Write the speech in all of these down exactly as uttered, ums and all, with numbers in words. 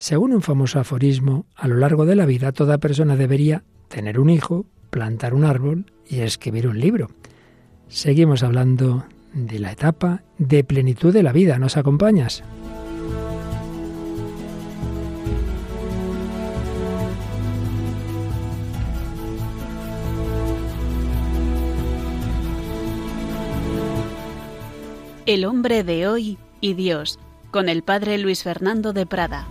Según un famoso aforismo, a lo largo de la vida toda persona debería tener un hijo, plantar un árbol y escribir un libro. Seguimos hablando de la etapa de plenitud de la vida. ¿Nos acompañas? El hombre de hoy y Dios, con el padre Luis Fernando de Prada.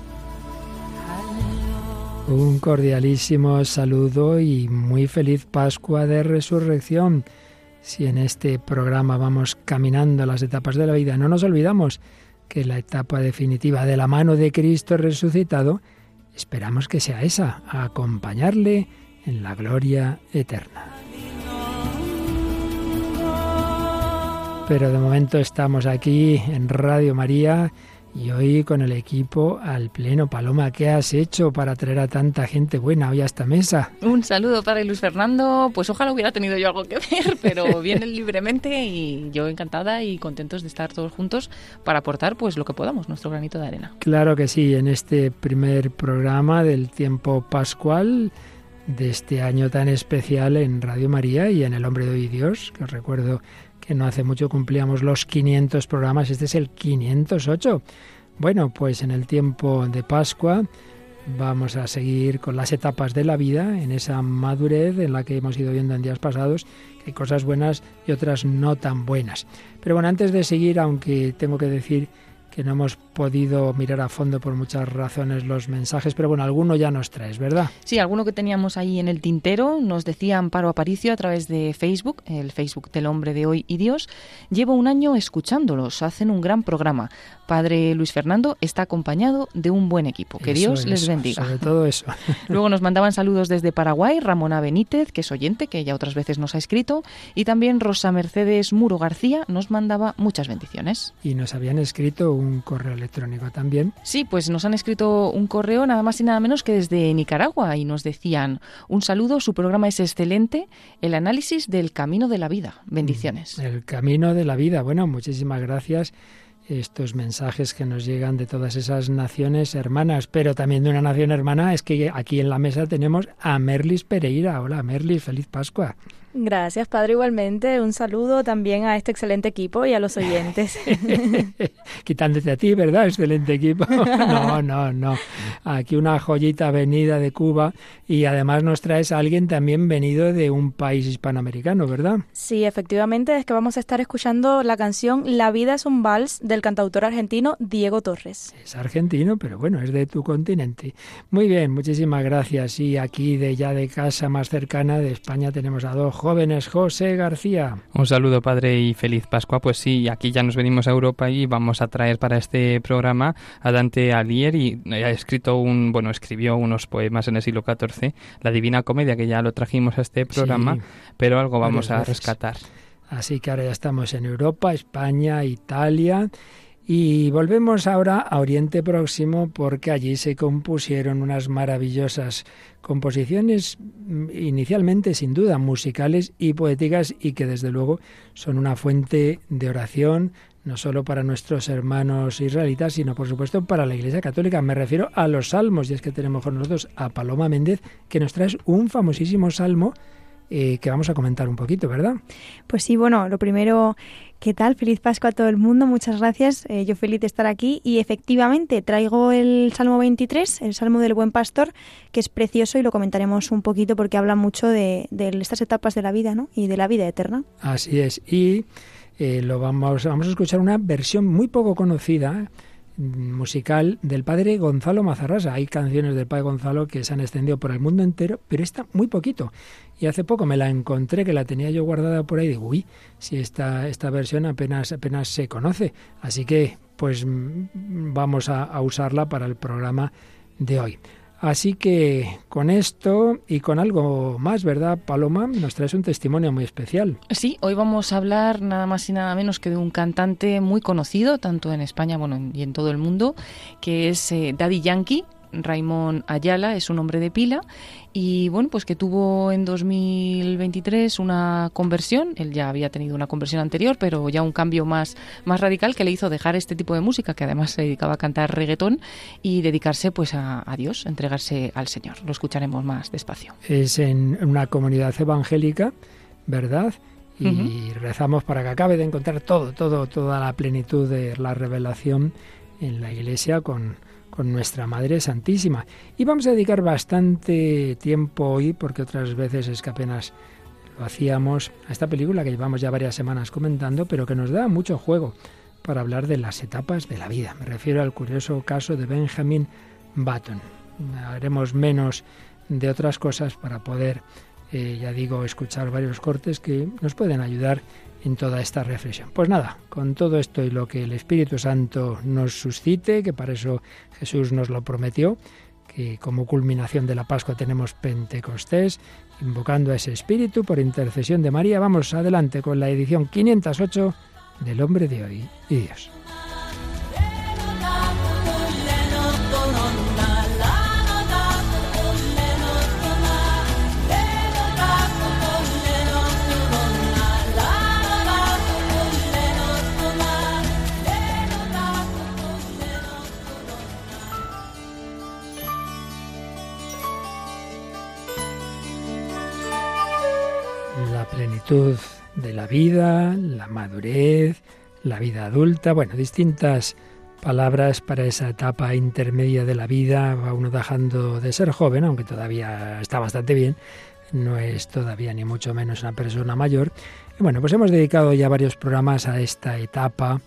Un cordialísimo saludo y muy feliz Pascua de Resurrección. Si en este programa vamos caminando las etapas de la vida, no nos olvidamos que la etapa definitiva de la mano de Cristo resucitado, esperamos que sea esa, a acompañarle en la gloria eterna. Pero de momento estamos aquí en Radio María y hoy con el equipo al pleno. Paloma, ¿qué has hecho para traer a tanta gente buena hoy a esta mesa? Un saludo para Luis Fernando. Pues ojalá hubiera tenido yo algo que ver, pero vienen libremente y yo encantada y contentos de estar todos juntos para aportar pues lo que podamos, nuestro granito de arena. Claro que sí, en este primer programa del tiempo pascual de este año tan especial en Radio María y en El Hombre de Hoy y Dios, que os recuerdo que no hace mucho cumplíamos los quinientos programas, este es el quinientos ocho. Bueno, pues en el tiempo de Pascua vamos a seguir con las etapas de la vida, en esa madurez en la que hemos ido viendo en días pasados, que hay cosas buenas y otras no tan buenas. Pero bueno, antes de seguir, aunque tengo que decir que no hemos podido mirar a fondo por muchas razones los mensajes, pero bueno, alguno ya nos traes, ¿verdad? Sí, alguno que teníamos ahí en el tintero, nos decía Amparo Aparicio a través de Facebook, el Facebook del Hombre de Hoy y Dios. Llevo un año escuchándolos, hacen un gran programa. Padre Luis Fernando está acompañado de un buen equipo. Que Eso, Dios eso, les bendiga. Sobre todo eso. Luego nos mandaban saludos desde Paraguay, Ramona Benítez, que es oyente, que ya otras veces nos ha escrito, y también Rosa Mercedes Muro García nos mandaba muchas bendiciones. Y nos habían escrito un correo electrónico también. Sí, pues nos han escrito un correo nada más y nada menos que desde Nicaragua y nos decían: un saludo, su programa es excelente, el análisis del camino de la vida. Bendiciones. El camino de la vida. Bueno, muchísimas gracias. Estos mensajes que nos llegan de todas esas naciones hermanas, pero también de una nación hermana es que aquí en la mesa tenemos a Merlis Pereira. Hola Merlis, feliz Pascua. Gracias, padre, igualmente. Un saludo también a este excelente equipo y a los oyentes. Quitándote a ti, ¿verdad? Excelente equipo. No, no, no. Aquí una joyita venida de Cuba y además nos traes a alguien también venido de un país hispanoamericano, ¿verdad? Sí, efectivamente, es que vamos a estar escuchando la canción La vida es un vals del cantautor argentino Diego Torres. Es argentino, pero bueno, es de tu continente. Muy bien, muchísimas gracias. Y aquí de ya de casa más cercana de España tenemos a dos jóvenes. José García. Un saludo, padre, y feliz Pascua. Pues sí, aquí ya nos venimos a Europa y vamos a traer para este programa a Dante Alighieri. Ha escrito un, bueno, escribió unos poemas en el siglo catorce, La Divina Comedia, que ya lo trajimos a este programa, sí, pero algo vamos a rescatar. Así que ahora ya estamos en Europa, España, Italia. Y volvemos ahora a Oriente Próximo porque allí se compusieron unas maravillosas composiciones, inicialmente sin duda musicales y poéticas, y que desde luego son una fuente de oración no solo para nuestros hermanos israelitas, sino por supuesto para la Iglesia Católica. Me refiero a los salmos, y es que tenemos con nosotros a Paloma Méndez, que nos trae un famosísimo salmo eh, que vamos a comentar un poquito, ¿verdad? Pues sí, bueno, lo primero, ¿qué tal? Feliz Pascua a todo el mundo, muchas gracias. Eh, yo feliz de estar aquí y efectivamente traigo el Salmo veintitrés, el Salmo del Buen Pastor, que es precioso y lo comentaremos un poquito porque habla mucho de, de estas etapas de la vida, ¿no? Y de la vida eterna. Así es, y eh, lo vamos, vamos a escuchar una versión muy poco conocida, musical, del padre Gonzalo Mazarrasa. Hay canciones del padre Gonzalo que se han extendido por el mundo entero, pero esta muy poquito. Y hace poco me la encontré, que la tenía yo guardada por ahí, y digo, uy, si esta, esta versión apenas, apenas se conoce. Así que, pues, vamos a, a usarla para el programa de hoy. Así que con esto y con algo más, ¿verdad, Paloma? Nos traes un testimonio muy especial. Sí, hoy vamos a hablar nada más y nada menos que de un cantante muy conocido, tanto en España, bueno, y en todo el mundo, que es eh, Daddy Yankee, Raimón Ayala, es un hombre de pila y bueno, pues que tuvo en dos mil veintitrés una conversión. Él ya había tenido una conversión anterior, pero ya un cambio más, más radical que le hizo dejar este tipo de música, que además se dedicaba a cantar reggaetón, y dedicarse pues a, a Dios, entregarse al Señor. Lo escucharemos más despacio. Es en una comunidad evangélica, ¿verdad? Y uh-huh. rezamos para que acabe de encontrar todo, todo, toda la plenitud de la revelación en la Iglesia con, con nuestra Madre Santísima. Y vamos a dedicar bastante tiempo hoy, porque otras veces es que apenas lo hacíamos, a esta película que llevamos ya varias semanas comentando, pero que nos da mucho juego para hablar de las etapas de la vida. Me refiero al curioso caso de Benjamin Button. Haremos menos de otras cosas para poder, eh, ya digo, escuchar varios cortes que nos pueden ayudar en toda esta reflexión. Pues nada, con todo esto y lo que el Espíritu Santo nos suscite, que para eso Jesús nos lo prometió, que como culminación de la Pascua tenemos Pentecostés, invocando a ese Espíritu por intercesión de María, vamos adelante con la edición quinientos ocho del Hombre de Hoy y Dios. La plenitud de la vida, la madurez, la vida adulta, bueno, distintas palabras para esa etapa intermedia de la vida. Va uno dejando de ser joven, aunque todavía está bastante bien, no es todavía ni mucho menos una persona mayor. Y bueno, pues hemos dedicado ya varios programas a esta etapa,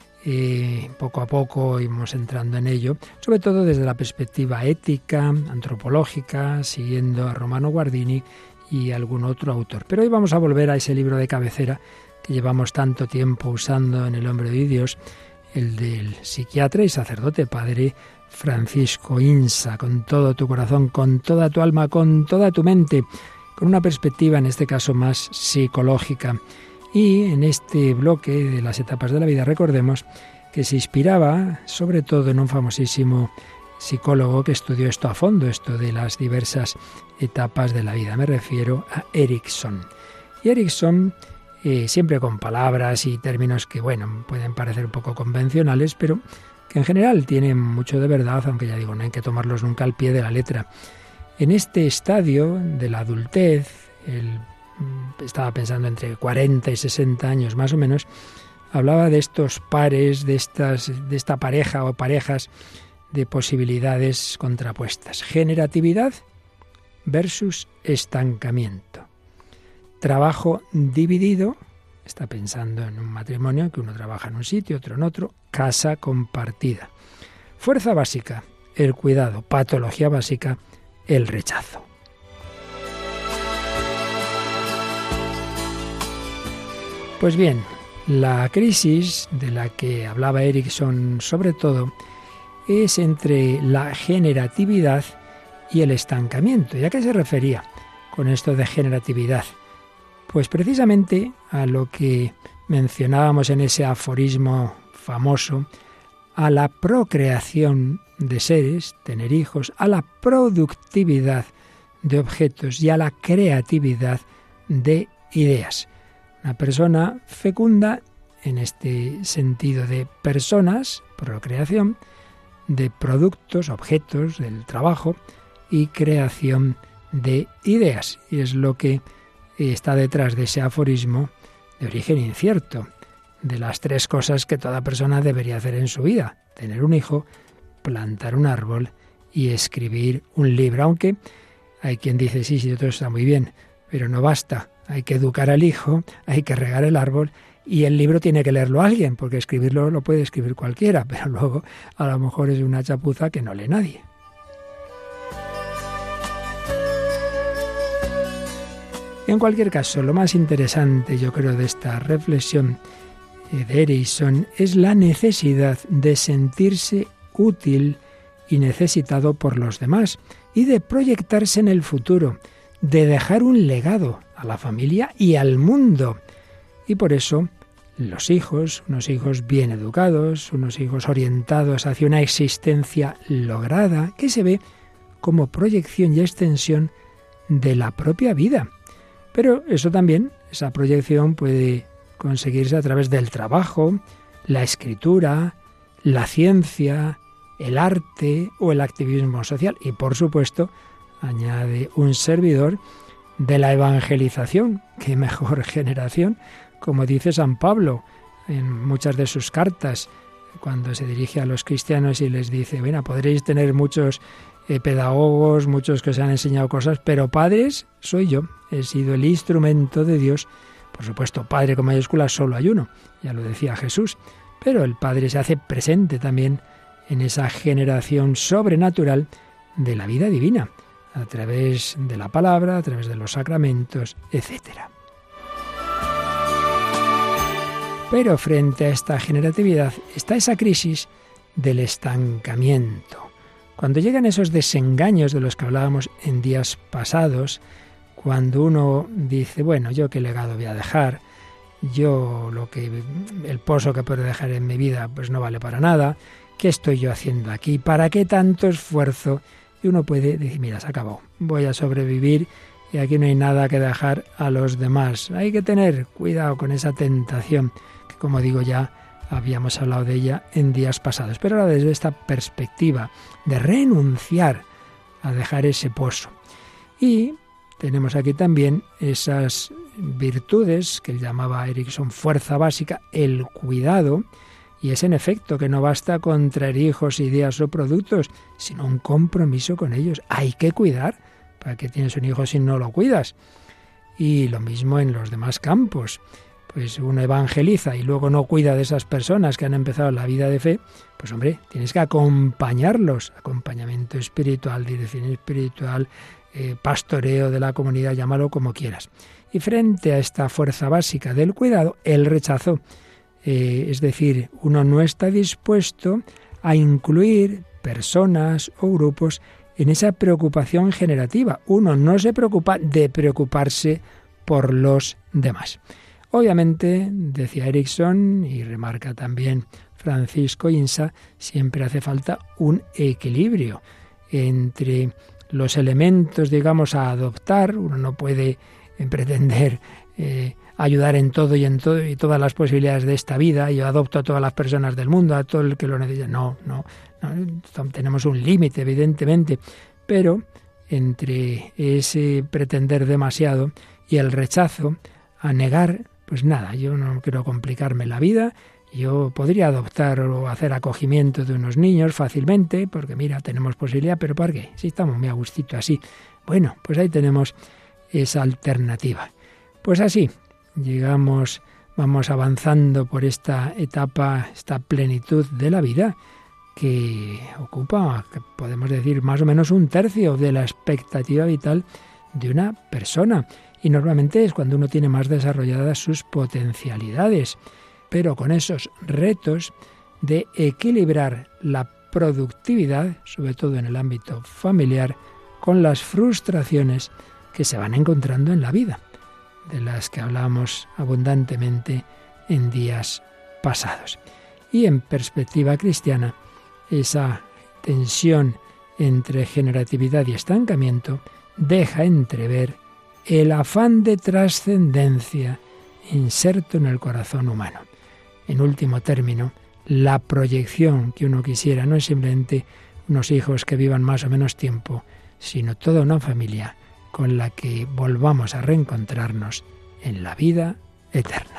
y poco a poco íbamos entrando en ello, sobre todo desde la perspectiva ética, antropológica, siguiendo a Romano Guardini y algún otro autor. Pero hoy vamos a volver a ese libro de cabecera que llevamos tanto tiempo usando en El Hombre de Dios, el del psiquiatra y sacerdote padre Francisco Insa. Con todo tu corazón, con toda tu alma, con toda tu mente, con una perspectiva en este caso más psicológica. Y en este bloque de las etapas de la vida recordemos que se inspiraba sobre todo en un famosísimo psicólogo que estudió esto a fondo, esto de las diversas etapas de la vida. Me refiero a Erikson. Y Erikson, eh, siempre con palabras y términos que, bueno, pueden parecer un poco convencionales, pero que en general tienen mucho de verdad, aunque ya digo, no hay que tomarlos nunca al pie de la letra. En este estadio de la adultez, él estaba pensando entre cuarenta y sesenta años más o menos, hablaba de estos pares, de, estas, de esta pareja o parejas de posibilidades contrapuestas. Generatividad versus estancamiento. Trabajo dividido, está pensando en un matrimonio que uno trabaja en un sitio, otro en otro. Casa compartida. Fuerza básica, el cuidado. Patología básica, el rechazo. Pues bien, la crisis de la que hablaba Erikson sobre todo es entre la generatividad y el estancamiento. ¿Y a qué se refería con esto de generatividad? Pues precisamente a lo que mencionábamos en ese aforismo famoso, a la procreación de seres, tener hijos, a la productividad de objetos y a la creatividad de ideas. Una persona fecunda en este sentido de personas, procreación, de productos, objetos, del trabajo y creación de ideas. Y es lo que está detrás de ese aforismo de origen incierto, de las tres cosas que toda persona debería hacer en su vida: tener un hijo, plantar un árbol y escribir un libro. Aunque hay quien dice, sí, sí, todo está muy bien, pero no basta. Hay que educar al hijo, hay que regar el árbol y el libro tiene que leerlo alguien, porque escribirlo lo puede escribir cualquiera, pero luego a lo mejor es una chapuza que no lee nadie. En cualquier caso, lo más interesante, yo creo, de esta reflexión de Erikson es la necesidad de sentirse útil y necesitado por los demás y de proyectarse en el futuro, de dejar un legado a la familia y al mundo. Y por eso los hijos, unos hijos bien educados, unos hijos orientados hacia una existencia lograda, que se ve como proyección y extensión de la propia vida. Pero eso también, esa proyección puede conseguirse a través del trabajo, la escritura, la ciencia, el arte o el activismo social. Y por supuesto, añade un servidor, de la evangelización. ¡Qué mejor generación! Como dice San Pablo en muchas de sus cartas, cuando se dirige a los cristianos y les dice, bueno, podréis tener muchos eh, pedagogos, muchos que os han enseñado cosas, pero padres soy yo, he sido el instrumento de Dios. Por supuesto, padre con mayúsculas solo hay uno, ya lo decía Jesús, pero el Padre se hace presente también en esa generación sobrenatural de la vida divina, a través de la palabra, a través de los sacramentos, etcétera. Pero frente a esta generatividad está esa crisis del estancamiento. Cuando llegan esos desengaños de los que hablábamos en días pasados, cuando uno dice, bueno, ¿yo qué legado voy a dejar? Yo lo que el pozo que puedo dejar en mi vida pues no vale para nada. ¿Qué estoy yo haciendo aquí? ¿Para qué tanto esfuerzo? Y uno puede decir, mira, se acabó, voy a sobrevivir y aquí no hay nada que dejar a los demás. Hay que tener cuidado con esa tentación, que como digo ya habíamos hablado de ella en días pasados. Pero ahora desde esta perspectiva de renunciar a dejar ese pozo. Y tenemos aquí también esas virtudes que él llamaba Erickson fuerza básica, el cuidado. Y es en efecto que no basta con traer hijos, ideas o productos, sino un compromiso con ellos. Hay que cuidar. ¿Para qué tienes un hijo si no lo cuidas? Y lo mismo en los demás campos. Pues uno evangeliza y luego no cuida de esas personas que han empezado la vida de fe, pues hombre, tienes que acompañarlos. Acompañamiento espiritual, dirección espiritual, eh, pastoreo de la comunidad, llámalo como quieras. Y frente a esta fuerza básica del cuidado, el rechazo. Eh, es decir, uno no está dispuesto a incluir personas o grupos en esa preocupación generativa. Uno no se preocupa de preocuparse por los demás. Obviamente, decía Erickson, y remarca también Francisco Insa, siempre hace falta un equilibrio entre los elementos, digamos, a adoptar. Uno no puede eh, pretender eh, ayudar en todo y en todo y todas las posibilidades de esta vida. Yo adopto a todas las personas del mundo, a todo el que lo necesita. No, no, no tenemos un límite, evidentemente, pero entre ese pretender demasiado y el rechazo a negar, pues nada, yo no quiero complicarme la vida. Yo podría adoptar o hacer acogimiento de unos niños fácilmente, porque mira, tenemos posibilidad, pero ¿por qué? Si estamos muy a gustito así. Bueno, pues ahí tenemos esa alternativa. Pues así, llegamos, vamos avanzando por esta etapa, esta plenitud de la vida, que ocupa, que podemos decir, más o menos un tercio de la expectativa vital de una persona. Y normalmente es cuando uno tiene más desarrolladas sus potencialidades, pero con esos retos de equilibrar la productividad, sobre todo en el ámbito familiar, con las frustraciones que se van encontrando en la vida, de las que hablamos abundantemente en días pasados. Y en perspectiva cristiana, esa tensión entre generatividad y estancamiento deja entrever el afán de trascendencia inserto en el corazón humano. En último término, la proyección que uno quisiera no es simplemente unos hijos que vivan más o menos tiempo, sino toda una familia con la que volvamos a reencontrarnos en la vida eterna.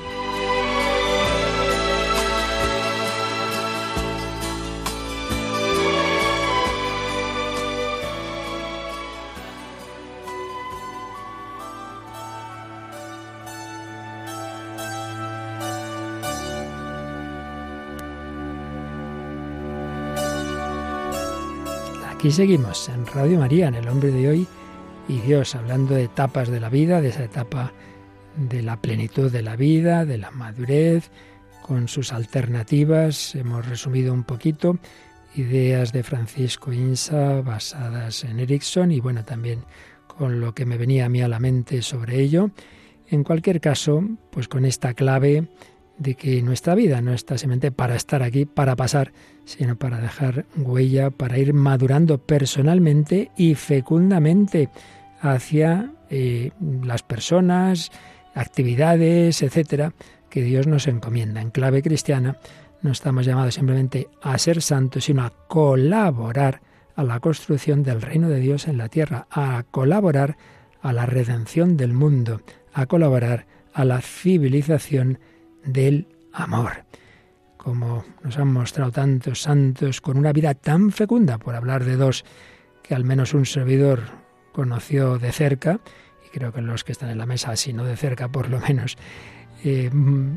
Aquí seguimos en Radio María, en El Hombre de Hoy y Dios, hablando de etapas de la vida, de esa etapa de la plenitud de la vida, de la madurez, con sus alternativas. Hemos resumido un poquito ideas de Francisco Insa basadas en Erickson y bueno, también con lo que me venía a mí a la mente sobre ello. En cualquier caso, pues con esta clave de que nuestra vida no está simplemente para estar aquí, para pasar, sino para dejar huella, para ir madurando personalmente y fecundamente hacia eh, las personas, actividades, etcétera, que Dios nos encomienda. En clave cristiana no estamos llamados simplemente a ser santos, sino a colaborar a la construcción del reino de Dios en la tierra, a colaborar a la redención del mundo, a colaborar a la civilización del amor. Como nos han mostrado tantos santos con una vida tan fecunda, por hablar de dos que al menos un servidor conoció de cerca, y creo que los que están en la mesa, si no de cerca por lo menos, eh,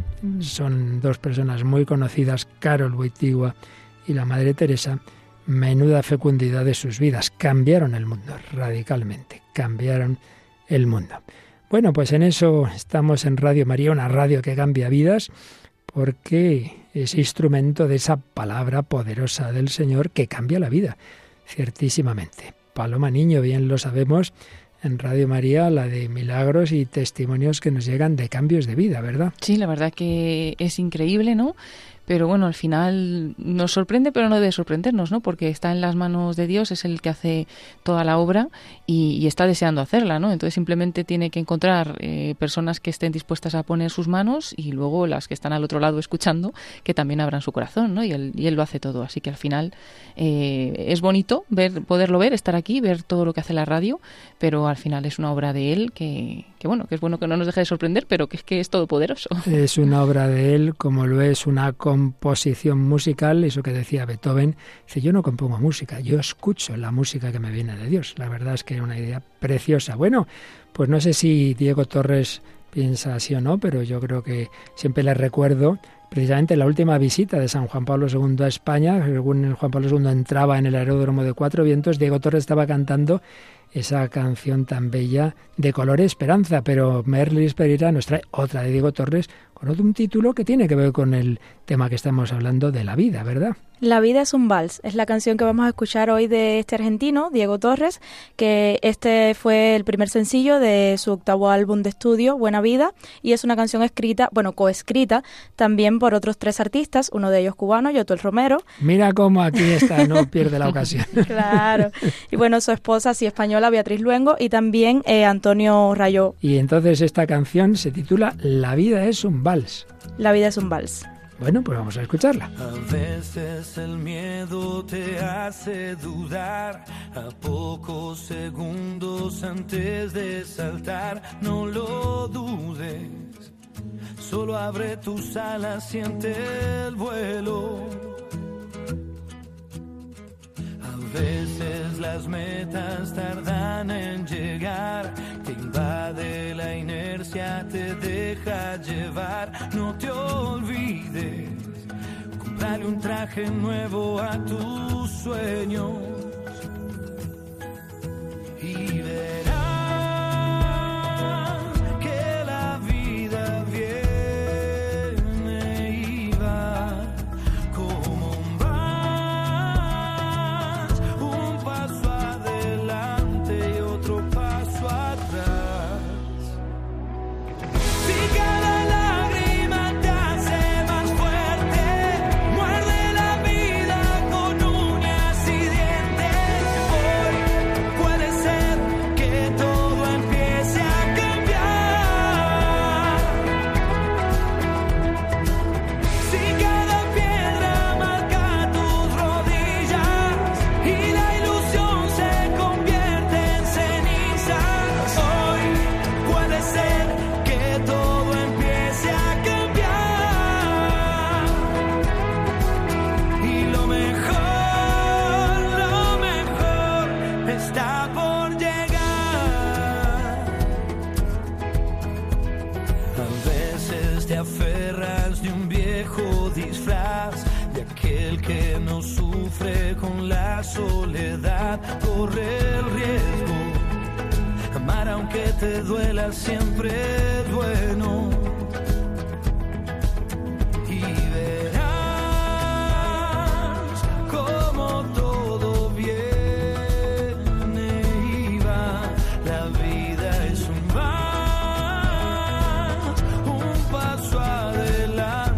son dos personas muy conocidas, Karol Wojtyła y la Madre Teresa. Menuda fecundidad de sus vidas, cambiaron el mundo radicalmente, cambiaron el mundo. Bueno, pues en eso estamos en Radio María, una radio que cambia vidas, porque es instrumento de esa palabra poderosa del Señor que cambia la vida, ciertísimamente. Paloma Niño, bien lo sabemos, en Radio María, la de milagros y testimonios que nos llegan de cambios de vida, ¿verdad? Sí, la verdad que es increíble, ¿no? Pero bueno, al final nos sorprende, pero no debe sorprendernos, ¿no? Porque está en las manos de Dios, es el que hace toda la obra y, y está deseando hacerla, ¿no? Entonces simplemente tiene que encontrar eh, personas que estén dispuestas a poner sus manos y luego las que están al otro lado escuchando, que también abran su corazón, ¿no? Y él, y él lo hace todo. Así que al final eh, es bonito ver, poderlo ver, estar aquí, ver todo lo que hace la radio, pero al final es una obra de él que, que bueno, que es bueno que no nos deje de sorprender, pero que es que es todopoderoso. Es una obra de él, como lo es una composición musical, eso que decía Beethoven, dice, yo no compongo música, yo escucho la música que me viene de Dios. La verdad es que es una idea preciosa. Bueno, pues no sé si Diego Torres piensa así o no, pero yo creo que siempre le recuerdo precisamente la última visita de San Juan Pablo segundo a España. Según Juan Pablo segundo entraba en el aeródromo de Cuatro Vientos, Diego Torres estaba cantando esa canción tan bella de Color Esperanza, pero Merlis Pereira nos trae otra de Diego Torres con otro un título que tiene que ver con el tema que estamos hablando de la vida, ¿verdad? La vida es un vals, es la canción que vamos a escuchar hoy de este argentino, Diego Torres, que este fue el primer sencillo de su octavo álbum de estudio, Buena Vida, y es una canción escrita, bueno, coescrita también por otros tres artistas, uno de ellos cubano, Yotuel Romero. Mira cómo aquí está, no pierde la ocasión. Claro, y bueno, su esposa, sí, española, Beatriz Luengo, y también eh, Antonio Rayó. Y entonces esta canción se titula La vida es un vals. La vida es un vals. Bueno, pues vamos a escucharla. A veces el miedo te hace dudar, a pocos segundos antes de saltar, no lo dudes, solo abre tus alas, siente el vuelo. A veces las metas tardan en llegar, te invade la inercia, te deja llevar, no te olvides, comprale un traje nuevo a tus sueños y verás que la vida viene y va como un vals, un paso adelante y otro paso atrás. Si cada lágrima te hace más fuerte, muerde la vida con uñas y dientes. Hoy puede ser que todo empiece a cambiar. Si cada piedra marca tus rodillas y la ilusión se convierte en cenizas, hoy puede ser que todo empiece a cambiar. Y lo mejor, lo mejor está por llegar. A veces te aferras de un viejo disfraz, de aquel que no sufre con la soledad. Corre el riesgo, amar aunque te duela siempre es bueno. Y verás como todo viene y va. La vida es un vals, un paso adelante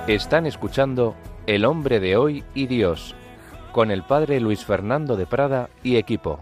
Están escuchando El hombre de hoy y Dios, con el padre Luis Fernando de Prada y equipo.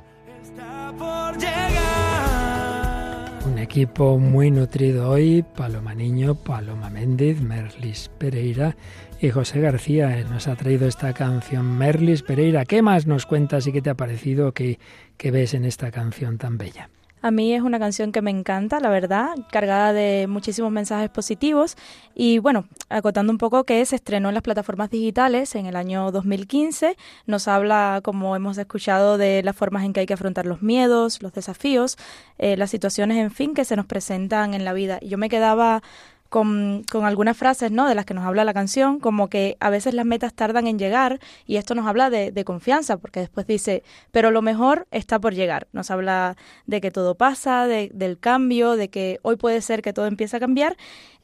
Un equipo muy nutrido hoy: Paloma Niño, Paloma Méndez, Merlis Pereira y José García. Nos ha traído esta canción. Merlis Pereira, ¿qué más nos cuentas y qué te ha parecido, qué, qué ves en esta canción tan bella? A mí es una canción que me encanta, la verdad, cargada de muchísimos mensajes positivos y, bueno, acotando un poco que se estrenó en las plataformas digitales en el año dos mil quince, nos habla, como hemos escuchado, de las formas en que hay que afrontar los miedos, los desafíos, eh, las situaciones, en fin, que se nos presentan en la vida. Y yo me quedaba Con, con algunas frases, ¿no?, de las que nos habla la canción, como que a veces las metas tardan en llegar, y esto nos habla de, de confianza, porque después dice, pero lo mejor está por llegar. Nos habla de que todo pasa, de, del cambio, de que hoy puede ser que todo empiece a cambiar,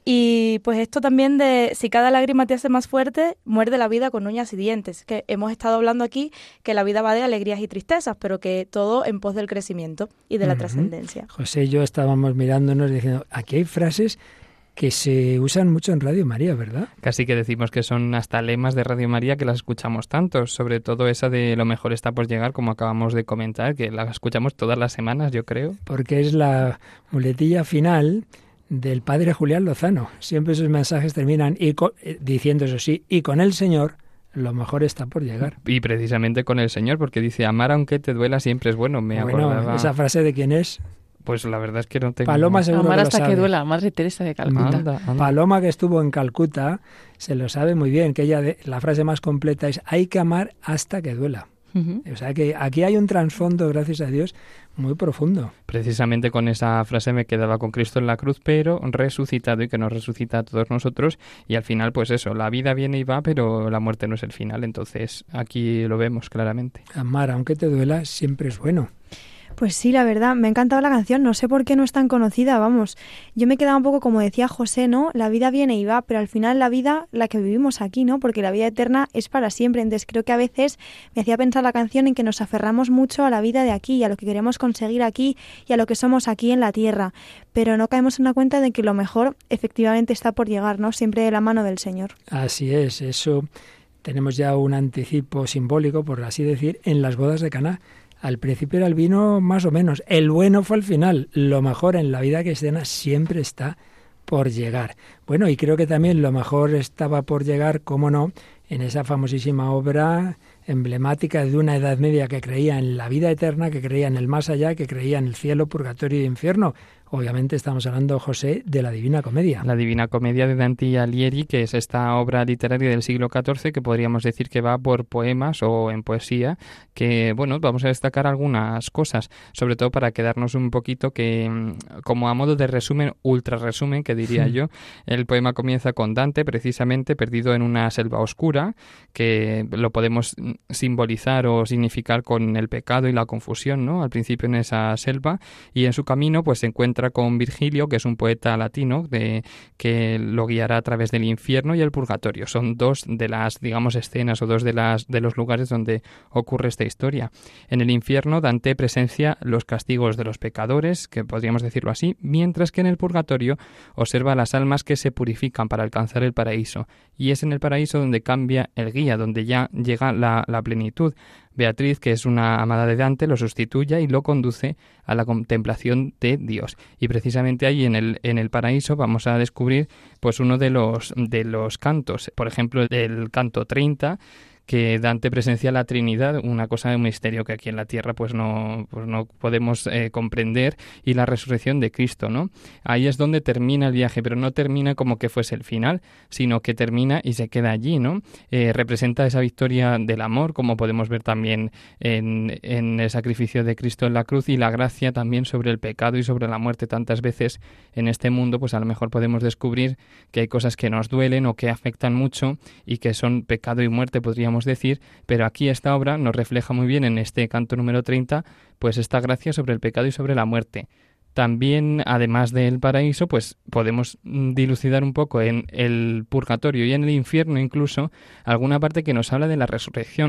y pues esto también de si cada lágrima te hace más fuerte, muerde la vida con uñas y dientes, que hemos estado hablando aquí que la vida va de alegrías y tristezas, pero que todo en pos del crecimiento y de la uh-huh. trascendencia. José y yo estábamos mirándonos diciendo, aquí hay frases que se usan mucho en Radio María, ¿verdad? Casi que decimos que son hasta lemas de Radio María, que las escuchamos tanto, sobre todo esa de lo mejor está por llegar, como acabamos de comentar, que la escuchamos todas las semanas, yo creo. Porque es la muletilla final del padre Julián Lozano. Siempre sus mensajes terminan y con, eh, diciendo eso sí, y con el Señor lo mejor está por llegar. Y precisamente con el Señor, porque dice, amar aunque te duela siempre es bueno. Me bueno, acordaba... ¿esa frase de quién es? Pues la verdad es que no tengo... Paloma seguro Amar que hasta lo que sabe. duela, Madre Teresa de Calcuta. Anda, anda. Paloma, que estuvo en Calcuta, se lo sabe muy bien, que ella de, la frase más completa es hay que amar hasta que duela. Uh-huh. O sea que aquí hay un trasfondo, gracias a Dios, muy profundo. Precisamente con esa frase me quedaba con Cristo en la cruz, pero resucitado, y que nos resucita a todos nosotros, y al final pues eso, la vida viene y va, pero la muerte no es el final, entonces aquí lo vemos claramente. Amar aunque te duela siempre es bueno. Pues sí, la verdad, me ha encantado la canción, no sé por qué no es tan conocida, vamos. Yo me quedaba un poco como decía José, ¿no? La vida viene y va, pero al final la vida, la que vivimos aquí, ¿no? Porque la vida eterna es para siempre. Entonces creo que a veces me hacía pensar la canción en que nos aferramos mucho a la vida de aquí y a lo que queremos conseguir aquí y a lo que somos aquí en la tierra. Pero no caemos en la cuenta de que lo mejor efectivamente está por llegar, ¿no? Siempre de la mano del Señor. Así es, eso tenemos ya un anticipo simbólico, por así decir, en las bodas de Caná. Al principio era el vino más o menos, el bueno fue el final, lo mejor en la vida cristiana siempre está por llegar. Bueno, y creo que también lo mejor estaba por llegar, cómo no, en esa famosísima obra emblemática de una Edad Media que creía en la vida eterna, que creía en el más allá, que creía en el cielo, purgatorio y infierno. Obviamente estamos hablando, José, de la Divina Comedia. La Divina Comedia de Dante Alighieri, que es esta obra literaria del siglo catorce, que podríamos decir que va por poemas o en poesía, que, bueno, vamos a destacar algunas cosas, sobre todo para quedarnos un poquito que, como a modo de resumen, ultra resumen, que diría yo, el poema comienza con Dante, precisamente, perdido en una selva oscura, que lo podemos simbolizar o significar con el pecado y la confusión, ¿no? Al principio en esa selva, y en su camino, pues se encuentra con Virgilio, que es un poeta latino de, que lo guiará a través del infierno y el purgatorio. Son dos de las, digamos, escenas o dos de las de los lugares donde ocurre esta historia. En el infierno, Dante presencia los castigos de los pecadores, que podríamos decirlo así, mientras que en el purgatorio observa las almas que se purifican para alcanzar el paraíso. Y es en el paraíso donde cambia el guía, donde ya llega la, la plenitud. Beatriz, que es una amada de Dante, lo sustituye y lo conduce a la contemplación de Dios. Y precisamente ahí en el en el paraíso vamos a descubrir pues uno de los de los cantos, por ejemplo, el canto treinta, que Dante presencia la Trinidad, una cosa de un misterio que aquí en la tierra pues no, pues no podemos eh, comprender, y la resurrección de Cristo, ¿no? Ahí es donde termina el viaje, pero no termina como que fuese el final, sino que termina y se queda allí, ¿no? Eh, representa esa victoria del amor, como podemos ver también en, en el sacrificio de Cristo en la cruz, y la gracia también sobre el pecado y sobre la muerte. Tantas veces en este mundo pues a lo mejor podemos descubrir que hay cosas que nos duelen o que afectan mucho y que son pecado y muerte, podríamos decir, pero aquí esta obra nos refleja muy bien en este canto número treinta, pues esta gracia sobre el pecado y sobre la muerte. También, además del paraíso, pues podemos dilucidar un poco en el purgatorio y en el infierno incluso alguna parte que nos habla de la resurrección.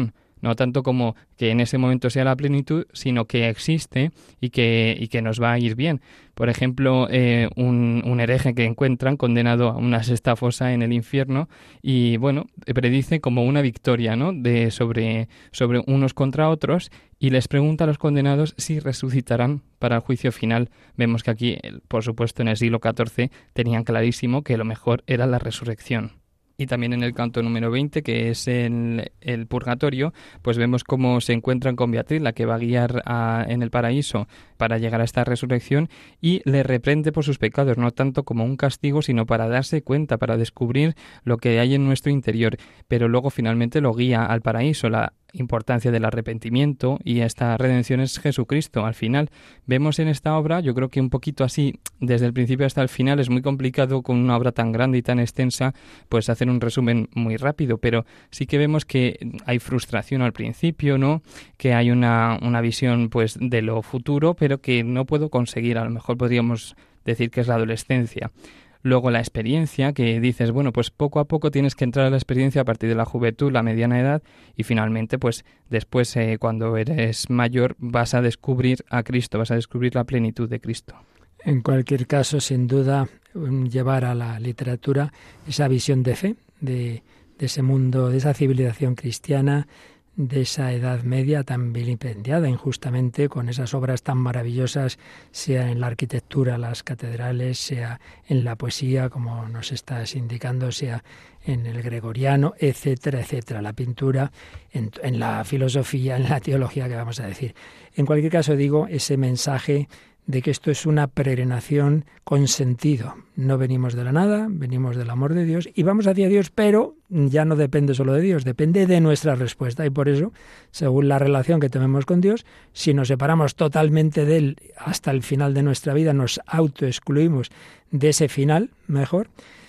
no tanto como que en ese momento sea la plenitud, sino que existe y que, y que nos va a ir bien. Por ejemplo, eh, un, un hereje que encuentran condenado a una sexta fosa en el infierno y, bueno, predice como una victoria, ¿no?, de sobre, sobre unos contra otros, y les pregunta a los condenados si resucitarán para el juicio final. Vemos que aquí, por supuesto, en el siglo catorce tenían clarísimo que lo mejor era la resurrección. Y también en el canto número veinte, que es el, el purgatorio, pues vemos cómo se encuentran con Beatriz, la que va a guiar a, en el paraíso para llegar a esta resurrección, y le reprende por sus pecados, no tanto como un castigo, sino para darse cuenta, para descubrir lo que hay en nuestro interior. Pero luego finalmente lo guía al paraíso. La importancia del arrepentimiento y esta redención es Jesucristo. Al final vemos en esta obra, yo creo que un poquito así, desde el principio hasta el final, es muy complicado con una obra tan grande y tan extensa, pues hacer un resumen muy rápido, pero sí que vemos que hay frustración al principio, ¿no?, que hay una, una visión pues de lo futuro, pero que no puedo conseguir. A lo mejor podríamos decir que es la adolescencia. Luego la experiencia, que dices, bueno, pues poco a poco tienes que entrar a la experiencia a partir de la juventud, la mediana edad, y finalmente, pues después, eh, cuando eres mayor, vas a descubrir a Cristo, vas a descubrir la plenitud de Cristo. En cualquier caso, sin duda, llevar a la literatura esa visión de fe, de, de ese mundo, de esa civilización cristiana, de esa Edad Media tan vilipendiada injustamente, con esas obras tan maravillosas, sea en la arquitectura, las catedrales, sea en la poesía, como nos estás indicando, sea en el gregoriano, etcétera, etcétera, la pintura, en, en la filosofía, en la teología, que vamos a decir. En cualquier caso, digo, ese mensaje de que esto es una peregrinación con sentido. No venimos de la nada, venimos del amor de Dios y vamos hacia Dios, pero ya no depende solo de Dios, depende de nuestra respuesta. Y por eso, según la relación que tenemos con Dios, si nos separamos totalmente de Él hasta el final de nuestra vida, nos autoexcluimos de ese final, mejor.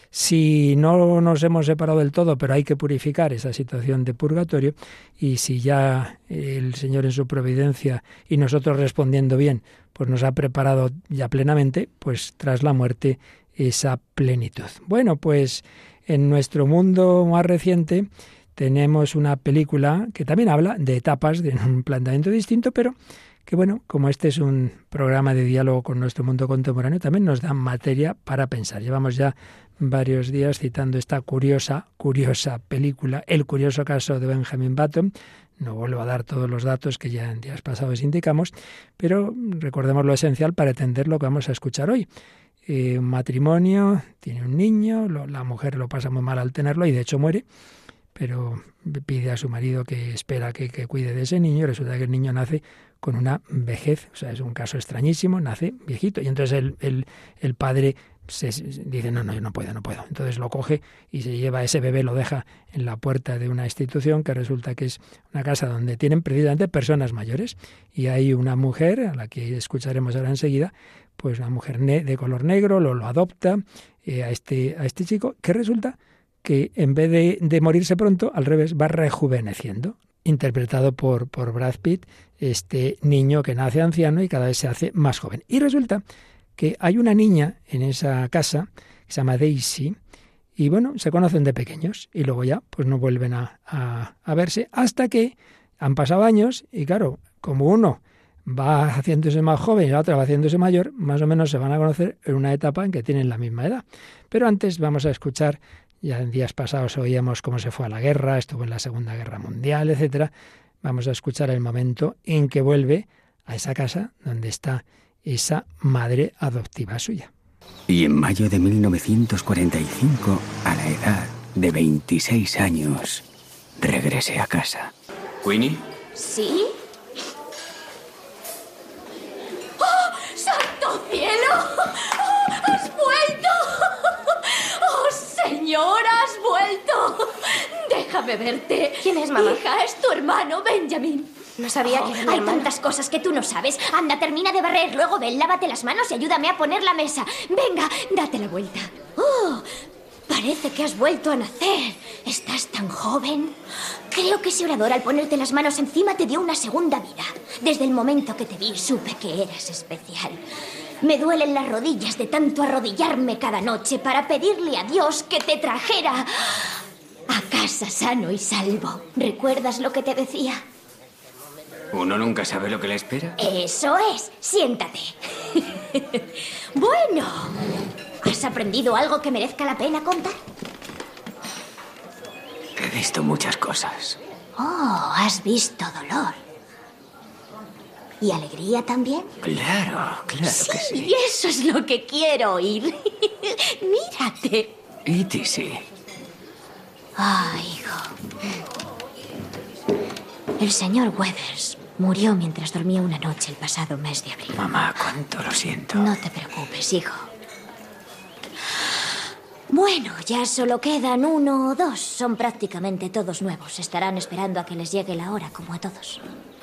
Si no nos hemos separado del todo, pero hay que purificar esa situación de purgatorio, y si ya el Señor en su providencia y nosotros respondiendo bien, pues nos ha preparado ya plenamente, pues tras la muerte esa plenitud. Bueno, pues en nuestro mundo más reciente tenemos una película que también habla de etapas, de un planteamiento distinto, pero que bueno, como este es un programa de diálogo con nuestro mundo contemporáneo, también nos da materia para pensar. Llevamos ya varios días citando esta curiosa, curiosa película, El curioso caso de Benjamin Button. No vuelvo a dar todos los datos que ya en días pasados indicamos, pero recordemos lo esencial para entender lo que vamos a escuchar hoy. Eh, un matrimonio, tiene un niño, lo, la mujer lo pasa muy mal al tenerlo y de hecho muere, pero pide a su marido que espera que, que cuide de ese niño, y resulta que el niño nace con una vejez, o sea, es un caso extrañísimo, nace viejito, y entonces el, el, el padre se, dice, no, no, yo no puedo, no puedo. Entonces lo coge y se lleva a ese bebé, lo deja en la puerta de una institución que resulta que es una casa donde tienen precisamente personas mayores, y hay una mujer, a la que escucharemos ahora enseguida, pues una mujer ne- de color negro, lo, lo adopta eh, a, este, a este chico, que resulta que en vez de, de morirse pronto, al revés, va rejuveneciendo, interpretado por, por Brad Pitt, este niño que nace anciano y cada vez se hace más joven. Y resulta que hay una niña en esa casa que se llama Daisy, y bueno, se conocen de pequeños, y luego ya pues no vuelven a, a, a verse, hasta que han pasado años, y claro, como uno va haciéndose más joven y la otra va haciéndose mayor, más o menos se van a conocer en una etapa en que tienen la misma edad. Pero antes vamos a escuchar. Ya en días pasados oíamos cómo se fue a la guerra, estuvo en la Segunda Guerra Mundial, etcétera. Vamos a escuchar el momento en que vuelve a esa casa donde está esa madre adoptiva suya. Y en mayo de mil novecientos cuarenta y cinco, a la edad de veintiséis años, regresé a casa. ¿Queenie? ¿Sí? ¡Oh, santo cielo! ¡Oh, ¡has vuelto! ¡Oh, señor, has vuelto! Déjame verte. ¿Quién es, mamá? Hija, es tu hermano, Benjamin. No sabía oh, que era mi Hay hermano. tantas cosas que tú no sabes. Anda, termina de barrer, luego ven, lávate las manos y ayúdame a poner la mesa. Venga, date la vuelta. Oh, parece que has vuelto a nacer. ¿Estás tan joven? Creo que ese orador, al ponerte las manos encima, te dio una segunda vida. Desde el momento que te vi, supe que eras especial. Me duelen las rodillas de tanto arrodillarme cada noche para pedirle a Dios que te trajera A casa sano y salvo. ¿Recuerdas lo que te decía? ¿Uno nunca sabe lo que le espera? Eso es. Siéntate. Bueno, ¿has aprendido algo que merezca la pena contar? He visto muchas cosas. Oh, has visto dolor. ¿Y alegría también? Claro, claro sí, que sí. Y eso es lo que quiero oír. Mírate. Y ti sí. Ah, hijo. El señor Weathers murió mientras dormía una noche el pasado mes de abril. Mamá, cuánto lo siento. No te preocupes, hijo. Bueno, ya solo quedan uno o dos. Son prácticamente todos nuevos. Estarán esperando a que les llegue la hora, como a todos.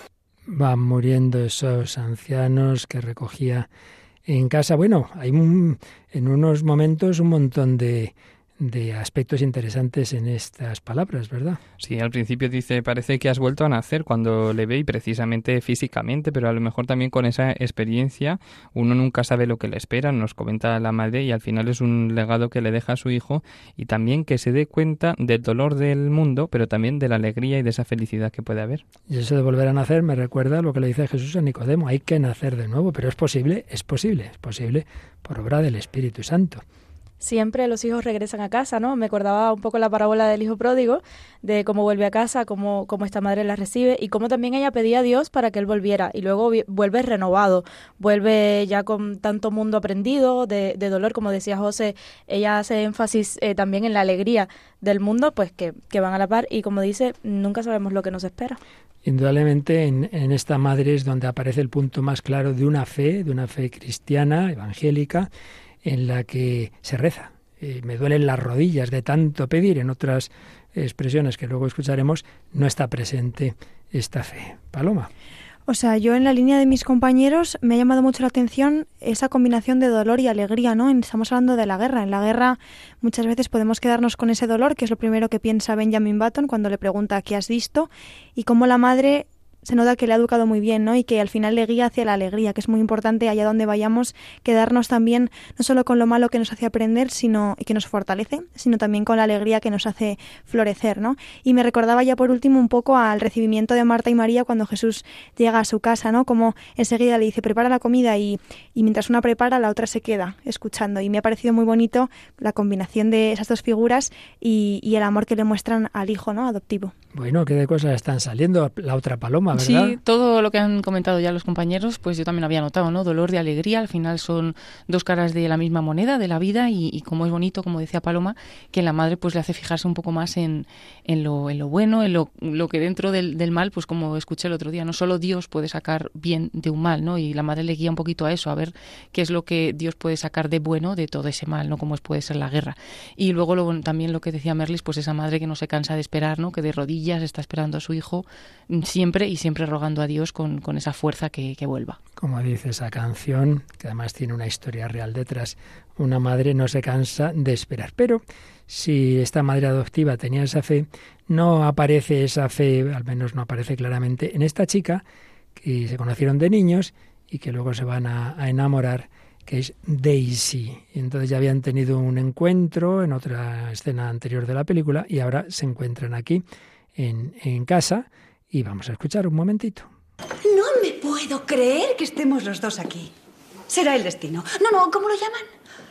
Van muriendo esos ancianos que recogía en casa. Bueno, hay un, en unos momentos un montón de, de aspectos interesantes en estas palabras, ¿verdad? Sí, al principio dice, parece que has vuelto a nacer cuando le ve, y precisamente físicamente, pero a lo mejor también con esa experiencia uno nunca sabe lo que le espera, nos comenta la madre, y al final es un legado que le deja a su hijo, y también que se dé cuenta del dolor del mundo, pero también de la alegría y de esa felicidad que puede haber. Y eso de volver a nacer me recuerda lo que le dice Jesús a Nicodemo, hay que nacer de nuevo, pero es posible, es posible, es posible por obra del Espíritu Santo. Siempre los hijos regresan a casa, ¿no? Me acordaba un poco la parábola del hijo pródigo, de cómo vuelve a casa, cómo, cómo esta madre la recibe y cómo también ella pedía a Dios para que él volviera, y luego vuelve renovado, vuelve ya con tanto mundo aprendido de, de dolor, como decía José. Ella hace énfasis eh, también en la alegría del mundo, pues que, que van a la par, y como dice, nunca sabemos lo que nos espera. Indudablemente en, en esta madre es donde aparece el punto más claro de una fe, de una fe cristiana, evangélica, en la que se reza. Eh, me duelen las rodillas de tanto pedir. En otras expresiones que luego escucharemos no está presente esta fe. Paloma. O sea, yo en la línea de mis compañeros me ha llamado mucho la atención esa combinación de dolor y alegría, ¿no? Estamos hablando de la guerra. En la guerra muchas veces podemos quedarnos con ese dolor, que es lo primero que piensa Benjamin Button cuando le pregunta ¿qué has visto? Y cómo la madre se nota que le ha educado muy bien, ¿no? Y que al final le guía hacia la alegría, que es muy importante allá donde vayamos, quedarnos también no solo con lo malo que nos hace aprender, sino y que nos fortalece, sino también con la alegría que nos hace florecer, ¿no? Y me recordaba ya por último un poco al recibimiento de Marta y María cuando Jesús llega a su casa, ¿no? Como enseguida le dice, prepara la comida, y, y mientras una prepara, la otra se queda escuchando. Y me ha parecido muy bonito la combinación de esas dos figuras y, y el amor que le muestran al hijo, ¿no? Adoptivo. Bueno, qué de cosas están saliendo. La otra Paloma, ¿verdad? Sí, todo lo que han comentado ya los compañeros, pues yo también había notado, ¿no? Dolor y alegría, al final son dos caras de la misma moneda, de la vida, y, y como es bonito, como decía Paloma, que la madre pues le hace fijarse un poco más en, en, lo, en lo bueno, en lo, lo que dentro del, del mal, pues como escuché el otro día, no solo Dios puede sacar bien de un mal, ¿no? Y la madre le guía un poquito a eso, a ver qué es lo que Dios puede sacar de bueno de todo ese mal, ¿no? Como es, puede ser la guerra. Y luego lo, también lo que decía Merlis, pues esa madre que no se cansa de esperar, ¿no? Que de rodillas está esperando a su hijo siempre y siempre rogando a Dios con, con esa fuerza que, que vuelva. Como dice esa canción, que además tiene una historia real detrás, una madre no se cansa de esperar. Pero si esta madre adoptiva tenía esa fe, no aparece esa fe, al menos no aparece claramente, en esta chica que se conocieron de niños y que luego se van a, a enamorar, que es Daisy. Y entonces ya habían tenido un encuentro en otra escena anterior de la película y ahora se encuentran aquí en, en casa, y vamos a escuchar un momentito. No me puedo creer que estemos los dos aquí. Será el destino. No, no, ¿cómo lo llaman?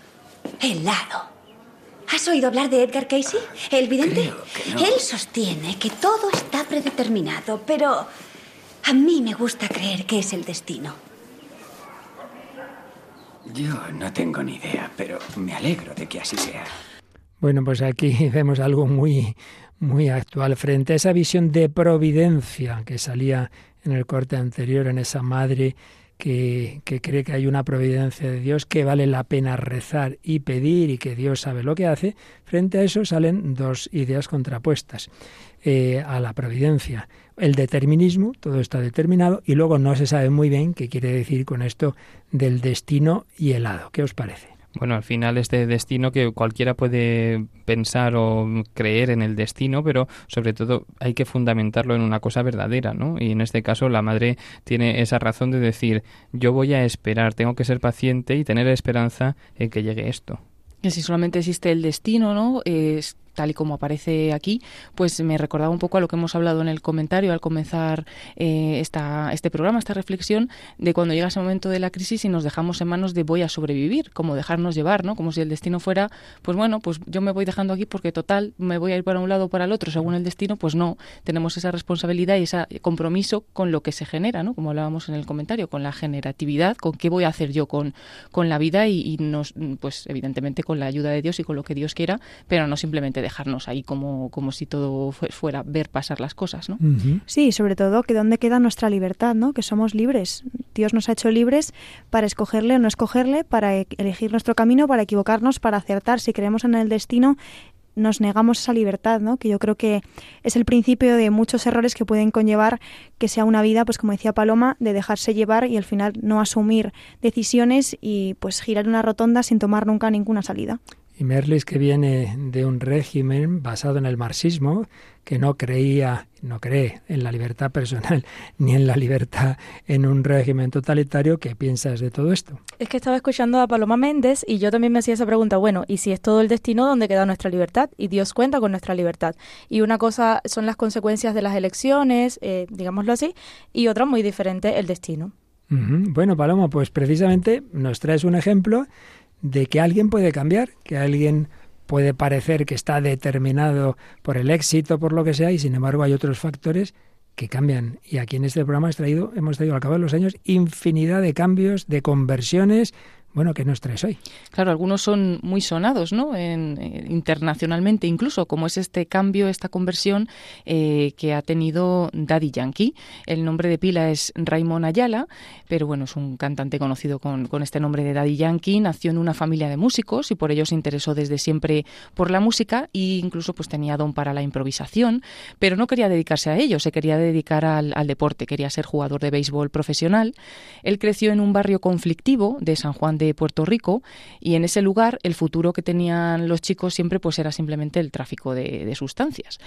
El hado. ¿Has oído hablar de Edgar Casey, el vidente? Creo que no. Él sostiene que todo está predeterminado, pero a mí me gusta creer que es el destino. Yo no tengo ni idea, pero me alegro de que así sea. Bueno, pues aquí vemos algo muy, muy actual frente a esa visión de providencia que salía en el corte anterior, en esa madre que, que cree que hay una providencia de Dios, que vale la pena rezar y pedir y que Dios sabe lo que hace. Frente a eso salen dos ideas contrapuestas eh, a la providencia. El determinismo, todo está determinado, y luego no se sabe muy bien qué quiere decir con esto del destino y el hado. ¿Qué os parece? Bueno, al final este destino, que cualquiera puede pensar o creer en el destino, pero sobre todo hay que fundamentarlo en una cosa verdadera, ¿no? Y en este caso la madre tiene esa razón de decir, yo voy a esperar, tengo que ser paciente y tener esperanza en que llegue esto. Que si solamente existe el destino, ¿no? Es tal y como aparece aquí, pues me recordaba un poco a lo que hemos hablado en el comentario al comenzar eh, esta, este programa, esta reflexión, de cuando llega ese momento de la crisis y nos dejamos en manos de voy a sobrevivir, como dejarnos llevar, ¿no? Como si el destino fuera, pues bueno, pues yo me voy dejando aquí porque total me voy a ir para un lado o para el otro según el destino. Pues no, tenemos esa responsabilidad y ese compromiso con lo que se genera, ¿no? Como hablábamos en el comentario, con la generatividad, con qué voy a hacer yo con, con la vida y, y nos, pues evidentemente con la ayuda de Dios y con lo que Dios quiera, pero no simplemente dejarnos ahí como, como si todo fuera ver pasar las cosas, ¿no? Uh-huh. Sí, sobre todo que dónde queda nuestra libertad, ¿no? Que somos libres. Dios nos ha hecho libres para escogerle o no escogerle, para elegir nuestro camino, para equivocarnos, para acertar. Si creemos en el destino, nos negamos esa libertad, ¿no? Que yo creo que es el principio de muchos errores que pueden conllevar que sea una vida, pues como decía Paloma, de dejarse llevar y al final no asumir decisiones y pues girar una rotonda sin tomar nunca ninguna salida. Y Merlis, que viene de un régimen basado en el marxismo, que no creía, no cree en la libertad personal ni en la libertad en un régimen totalitario, ¿qué piensas de todo esto? Es que estaba escuchando a Paloma Méndez y yo también me hacía esa pregunta, bueno, ¿y si es todo el destino, dónde queda nuestra libertad? Y Dios cuenta con nuestra libertad. Y una cosa son las consecuencias de las elecciones, eh, digámoslo así, y otra muy diferente, el destino. Uh-huh. Bueno, Paloma, pues precisamente nos traes un ejemplo de que alguien puede cambiar, que alguien puede parecer que está determinado por el éxito, por lo que sea, y sin embargo hay otros factores que cambian. Y aquí en este programa hemos traído, hemos traído al cabo de los años infinidad de cambios, de conversiones. Bueno, ¿qué nos traes hoy? Claro, algunos son muy sonados, ¿no? En, eh, internacionalmente incluso, como es este cambio, esta conversión eh, que ha tenido Daddy Yankee. El nombre de pila es Raymond Ayala, pero bueno, es un cantante conocido con, con este nombre de Daddy Yankee. Nació en una familia de músicos y por ello se interesó desde siempre por la música e incluso pues tenía don para la improvisación, pero no quería dedicarse a ello, se quería dedicar al, al deporte, quería ser jugador de béisbol profesional. Él creció en un barrio conflictivo de San Juan de Puerto Rico y en ese lugar el futuro que tenían los chicos siempre pues era simplemente el tráfico de, de sustancias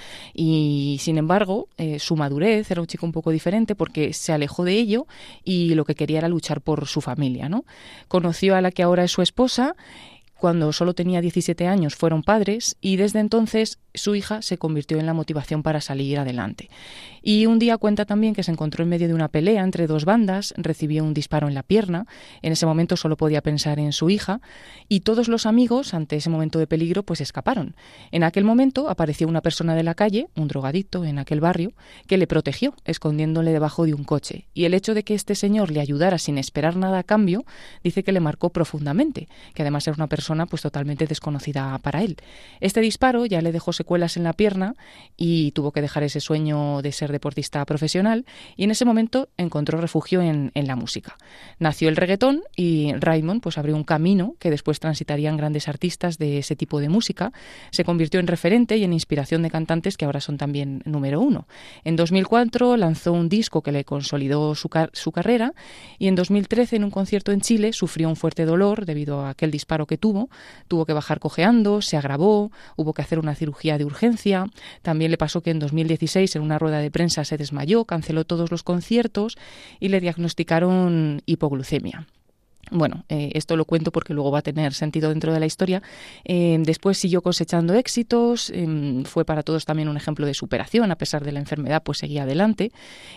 y sin embargo eh, su madurez era un chico un poco diferente porque se alejó de ello y lo que quería era luchar por su familia, ¿no? Conoció a la que ahora es su esposa. Cuando solo tenía diecisiete años fueron padres y desde entonces su hija se convirtió en la motivación para salir adelante. Y un día cuenta también que se encontró en medio de una pelea entre dos bandas, recibió un disparo en la pierna, en ese momento solo podía pensar en su hija y todos los amigos ante ese momento de peligro pues escaparon. En aquel momento apareció una persona de la calle, un drogadicto en aquel barrio, que le protegió escondiéndole debajo de un coche y el hecho de que este señor le ayudara sin esperar nada a cambio dice que le marcó profundamente, que además era una persona pues totalmente desconocida para él. Este disparo ya le dejó secuelas en la pierna y tuvo que dejar ese sueño de ser deportista profesional y en ese momento encontró refugio en, en la música. Nació el reggaetón y Raymond pues abrió un camino que después transitarían grandes artistas de ese tipo de música. Se convirtió en referente y en inspiración de cantantes que ahora son también número uno. En dos mil cuatro lanzó un disco que le consolidó su, car- su carrera y en dos mil trece en un concierto en Chile sufrió un fuerte dolor debido a aquel disparo que tuvo. Tuvo que bajar cojeando, se agravó, hubo que hacer una cirugía de urgencia. También le pasó que en dos mil dieciséis en una rueda de prensa se desmayó, canceló todos los conciertos y le diagnosticaron hipoglucemia. Bueno, eh, esto lo cuento porque luego va a tener sentido dentro de la historia. Eh, después siguió cosechando éxitos, eh, fue para todos también un ejemplo de superación, a pesar de la enfermedad, pues seguía adelante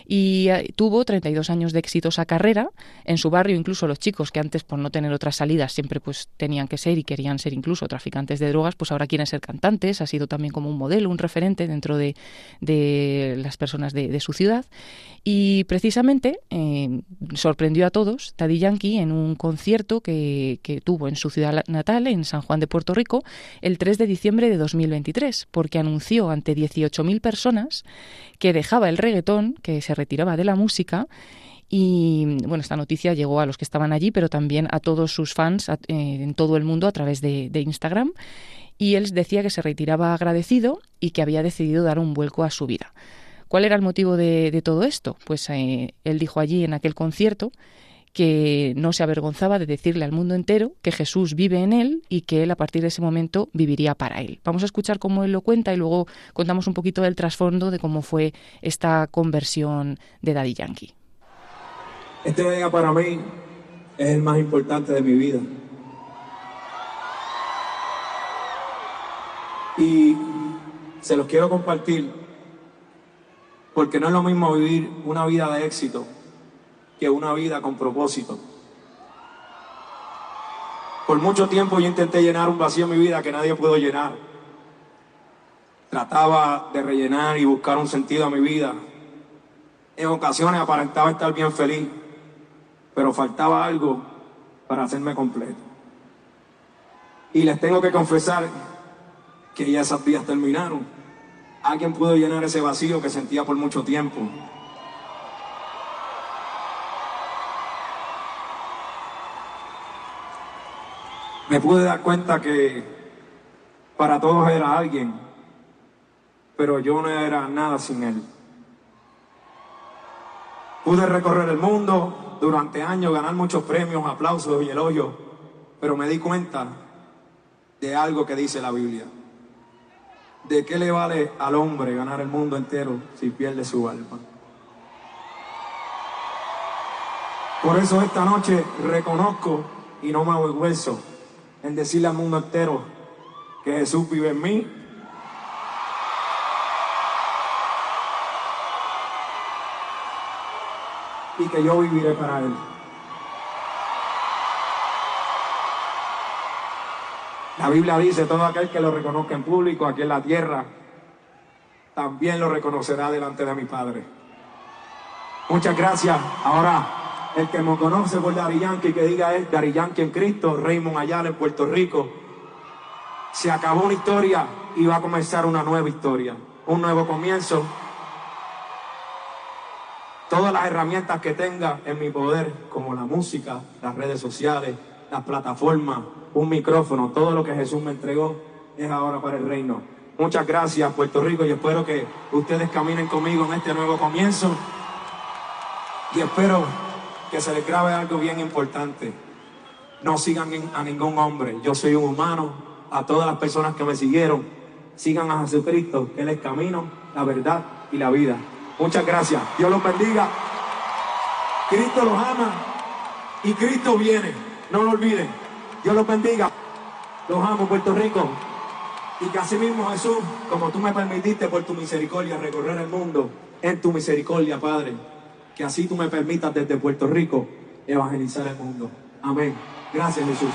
y eh, tuvo treinta y dos años de exitosa carrera. En su barrio incluso los chicos que antes por no tener otras salidas siempre pues tenían que ser y querían ser incluso traficantes de drogas, pues ahora quieren ser cantantes, ha sido también como un modelo, un referente dentro de, de las personas de, de su ciudad y precisamente eh, sorprendió a todos Daddy Yankee en un concierto que, que tuvo en su ciudad natal, en San Juan de Puerto Rico, el tres de diciembre de dos mil veintitrés, porque anunció ante dieciocho mil personas que dejaba el reggaetón, que se retiraba de la música. Y bueno, esta noticia llegó a los que estaban allí, pero también a todos sus fans a, eh, en todo el mundo a través de, de Instagram. Y él decía que se retiraba agradecido y que había decidido dar un vuelco a su vida. ¿Cuál era el motivo de, de todo esto? Pues eh, él dijo allí en aquel concierto que no se avergonzaba de decirle al mundo entero que Jesús vive en él y que él a partir de ese momento viviría para él. Vamos a escuchar cómo él lo cuenta y luego contamos un poquito del trasfondo de cómo fue esta conversión de Daddy Yankee. Este día para mí es el más importante de mi vida. Y se los quiero compartir porque no es lo mismo vivir una vida de éxito que una vida con propósito. Por mucho tiempo yo intenté llenar un vacío en mi vida que nadie pudo llenar. Trataba de rellenar y buscar un sentido a mi vida. En ocasiones aparentaba estar bien feliz, pero faltaba algo para hacerme completo. Y les tengo que confesar que ya esos días terminaron. Alguien pudo llenar ese vacío que sentía por mucho tiempo. Me pude dar cuenta que para todos era alguien, pero yo no era nada sin él. Pude recorrer el mundo durante años, ganar muchos premios, aplausos y elogios, pero me di cuenta de algo que dice la Biblia. ¿De qué le vale al hombre ganar el mundo entero si pierde su alma? Por eso esta noche reconozco y no me avergüenzo en decirle al mundo entero que Jesús vive en mí y que yo viviré para Él. La Biblia dice, todo aquel que lo reconozca en público aquí en la tierra, también lo reconocerá delante de mi Padre. Muchas gracias. Ahora, el que me conoce por Daddy Yankee, que diga es Daddy Yankee en Cristo, Raymond Ayala en Puerto Rico. Se acabó una historia y va a comenzar una nueva historia, un nuevo comienzo. Todas las herramientas que tenga en mi poder, como la música, las redes sociales, las plataformas, un micrófono, todo lo que Jesús me entregó es ahora para el reino. Muchas gracias, Puerto Rico, y espero que ustedes caminen conmigo en este nuevo comienzo. Y espero que se les grabe algo bien importante. No sigan a ningún hombre. Yo soy un humano. A todas las personas que me siguieron, sigan a Jesucristo, que Él es el camino, la verdad y la vida. Muchas gracias. Dios los bendiga. Cristo los ama y Cristo viene. No lo olviden. Dios los bendiga. Los amo, Puerto Rico. Y que así mismo, Jesús, como tú me permitiste por tu misericordia recorrer el mundo, en tu misericordia, Padre, que así tú me permitas desde Puerto Rico evangelizar el mundo. Amén. Gracias, Jesús.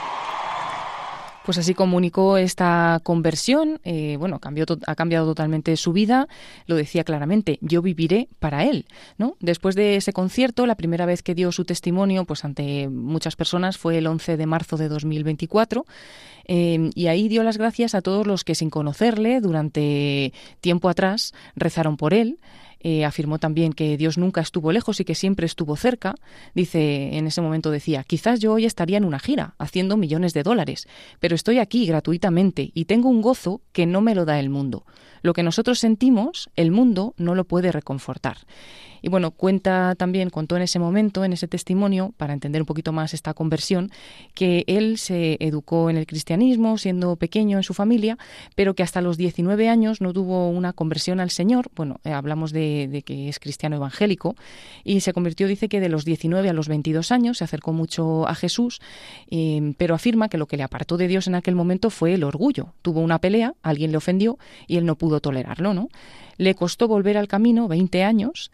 Pues así comunicó esta conversión, eh, bueno, cambió to- ha cambiado totalmente su vida, lo decía claramente, yo viviré para Él, ¿no? Después de ese concierto, la primera vez que dio su testimonio, pues ante muchas personas, fue el once de marzo de dos mil veinticuatro, eh, y ahí dio las gracias a todos los que sin conocerle, durante tiempo atrás, rezaron por Él. Eh, afirmó también que Dios nunca estuvo lejos y que siempre estuvo cerca. Dice, en ese momento decía, quizás yo hoy estaría en una gira, haciendo millones de dólares, pero estoy aquí gratuitamente y tengo un gozo que no me lo da el mundo. Lo que nosotros sentimos, el mundo no lo puede reconfortar. Y bueno, cuenta también, contó en ese momento, en ese testimonio, para entender un poquito más esta conversión, que él se educó en el cristianismo siendo pequeño en su familia, pero que hasta los diecinueve años no tuvo una conversión al Señor. Bueno, eh, hablamos de, de que es cristiano evangélico, y se convirtió, dice que de los diecinueve a los veintidós años, se acercó mucho a Jesús, eh, pero afirma que lo que le apartó de Dios en aquel momento fue el orgullo. Tuvo una pelea, alguien le ofendió y él no pudo tolerarlo, ¿no? Le costó volver al camino veinte años,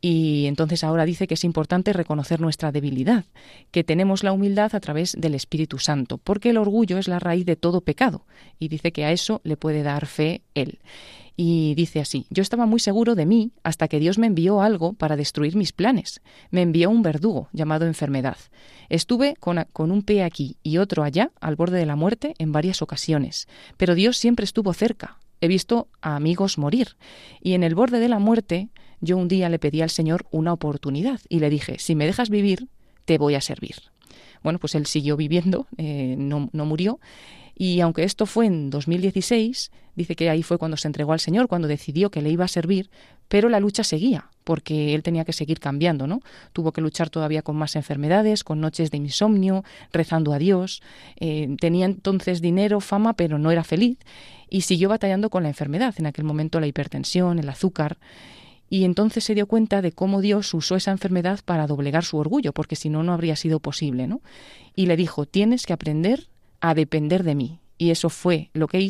y entonces ahora dice que es importante reconocer nuestra debilidad, que tenemos la humildad a través del Espíritu Santo, porque el orgullo es la raíz de todo pecado, y dice que a eso le puede dar fe él. Y dice así, yo estaba muy seguro de mí hasta que Dios me envió algo para destruir mis planes. Me envió un verdugo llamado enfermedad. Estuve con, con un pie aquí y otro allá, al borde de la muerte, en varias ocasiones, pero Dios siempre estuvo cerca. He visto a amigos morir, y en el borde de la muerte yo un día le pedí al Señor una oportunidad y le dije, si me dejas vivir, te voy a servir. Bueno, pues él siguió viviendo, eh, no, no murió, y aunque esto fue en dos mil dieciséis, dice que ahí fue cuando se entregó al Señor, cuando decidió que le iba a servir, pero la lucha seguía, porque él tenía que seguir cambiando, ¿no? Tuvo que luchar todavía con más enfermedades, con noches de insomnio, rezando a Dios. Eh, tenía entonces dinero, fama, pero no era feliz, y siguió batallando con la enfermedad, en aquel momento la hipertensión, el azúcar. Y entonces se dio cuenta de cómo Dios usó esa enfermedad para doblegar su orgullo, porque si no, no habría sido posible, ¿no? Y le dijo, tienes que aprender a depender de mí. Y eso fue lo que hice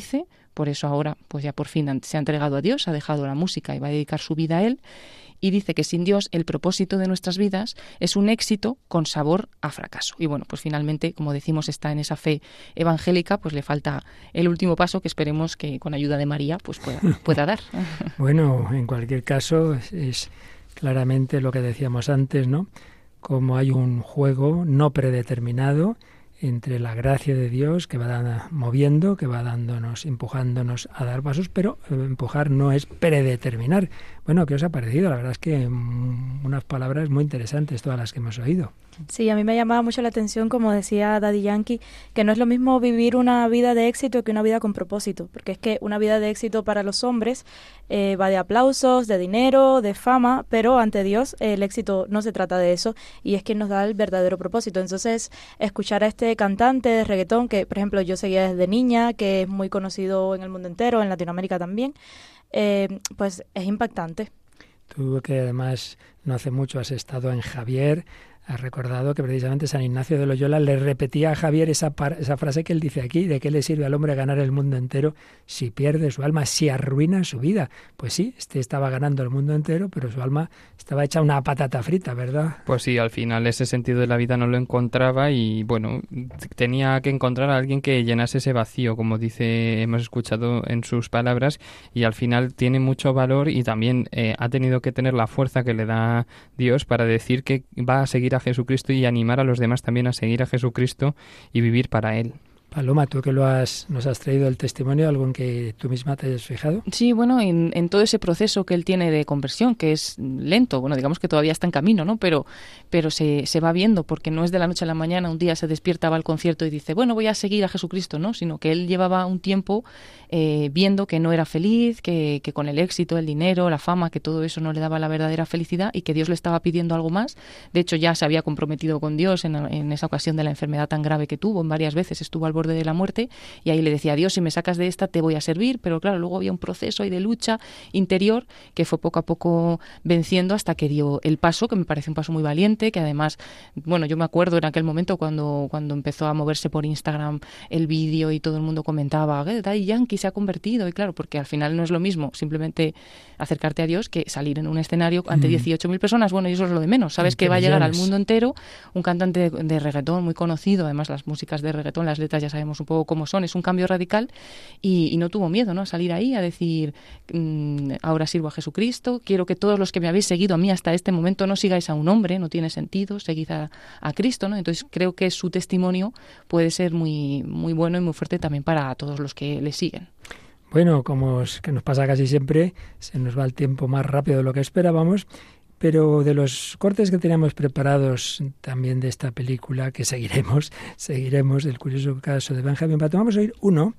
Por eso ahora, pues ya por fin se ha entregado a Dios, ha dejado la música y va a dedicar su vida a Él. Y dice que sin Dios el propósito de nuestras vidas es un éxito con sabor a fracaso. Y bueno, pues finalmente, como decimos, está en esa fe evangélica, pues le falta el último paso que esperemos que con ayuda de María pues pueda, pueda dar. Bueno, en cualquier caso es, es claramente lo que decíamos antes, ¿no? Como hay un juego no predeterminado entre la gracia de Dios que va dando, moviendo, que va dándonos, empujándonos a dar pasos, pero empujar no es predeterminar. Bueno, ¿qué os ha parecido? La verdad es que mmm, unas palabras muy interesantes todas las que hemos oído. Sí, a mí me llamaba mucho la atención, como decía Daddy Yankee, que no es lo mismo vivir una vida de éxito que una vida con propósito, porque es que una vida de éxito para los hombres eh, va de aplausos, de dinero, de fama, pero ante Dios eh, el éxito no se trata de eso y es quien nos da el verdadero propósito. Entonces, escuchar a este cantante de reggaetón, que por ejemplo yo seguía desde niña, que es muy conocido en el mundo entero, en Latinoamérica también, eh, pues es impactante. Tú que además no hace mucho has estado en Javier, has recordado que precisamente San Ignacio de Loyola le repetía a Javier esa, par, esa frase que él dice aquí, ¿de qué le sirve al hombre ganar el mundo entero si pierde su alma, si arruina su vida? Pues sí, este estaba ganando el mundo entero, pero su alma estaba hecha una patata frita, ¿verdad? Pues sí, al final ese sentido de la vida no lo encontraba y bueno, tenía que encontrar a alguien que llenase ese vacío, como dice, hemos escuchado en sus palabras, y al final tiene mucho valor y también eh, ha tenido que tener la fuerza que le da Dios para decir que va a seguir a Jesucristo y animar a los demás también a seguir a Jesucristo y vivir para Él. Paloma, tú que lo has, nos has traído el testimonio, ¿algo en que tú misma te hayas fijado? Sí, bueno, en, en todo ese proceso que él tiene de conversión, que es lento, bueno, digamos que todavía está en camino, ¿no? Pero, pero se, se va viendo, porque no es de la noche a la mañana, un día se despierta, va al concierto y dice, bueno, voy a seguir a Jesucristo, ¿no? Sino que él llevaba un tiempo eh, viendo que no era feliz, que, que con el éxito, el dinero, la fama, que todo eso no le daba la verdadera felicidad y que Dios le estaba pidiendo algo más. De hecho, ya se había comprometido con Dios en, en esa ocasión de la enfermedad tan grave que tuvo, en varias veces estuvo al borde de la muerte, y ahí le decía, Dios, si me sacas de esta te voy a servir, pero claro, luego había un proceso ahí de lucha interior que fue poco a poco venciendo hasta que dio el paso, que me parece un paso muy valiente, que además, bueno, yo me acuerdo en aquel momento cuando, cuando empezó a moverse por Instagram el vídeo y todo el mundo comentaba, eh, Daddy Yankee se ha convertido, y claro, porque al final no es lo mismo simplemente acercarte a Dios que salir en un escenario ante dieciocho mil personas, bueno, y eso es lo de menos, sabes que va a llegar al mundo entero, un cantante de, de reggaetón muy conocido, además las músicas de reggaetón, las letras ya sabemos un poco cómo son, es un cambio radical y, y no tuvo miedo, ¿no?, a salir ahí a decir, mmm, ahora sirvo a Jesucristo, quiero que todos los que me habéis seguido a mí hasta este momento no sigáis a un hombre, no tiene sentido, seguid a, a Cristo, ¿no? Entonces creo que su testimonio puede ser muy, muy bueno y muy fuerte también para todos los que le siguen. Bueno, como es que nos pasa casi siempre, se nos va el tiempo más rápido de lo que esperábamos, pero de los cortes que teníamos preparados también de esta película, que seguiremos, seguiremos, el curioso caso de Benjamin Button, vamos a oír uno,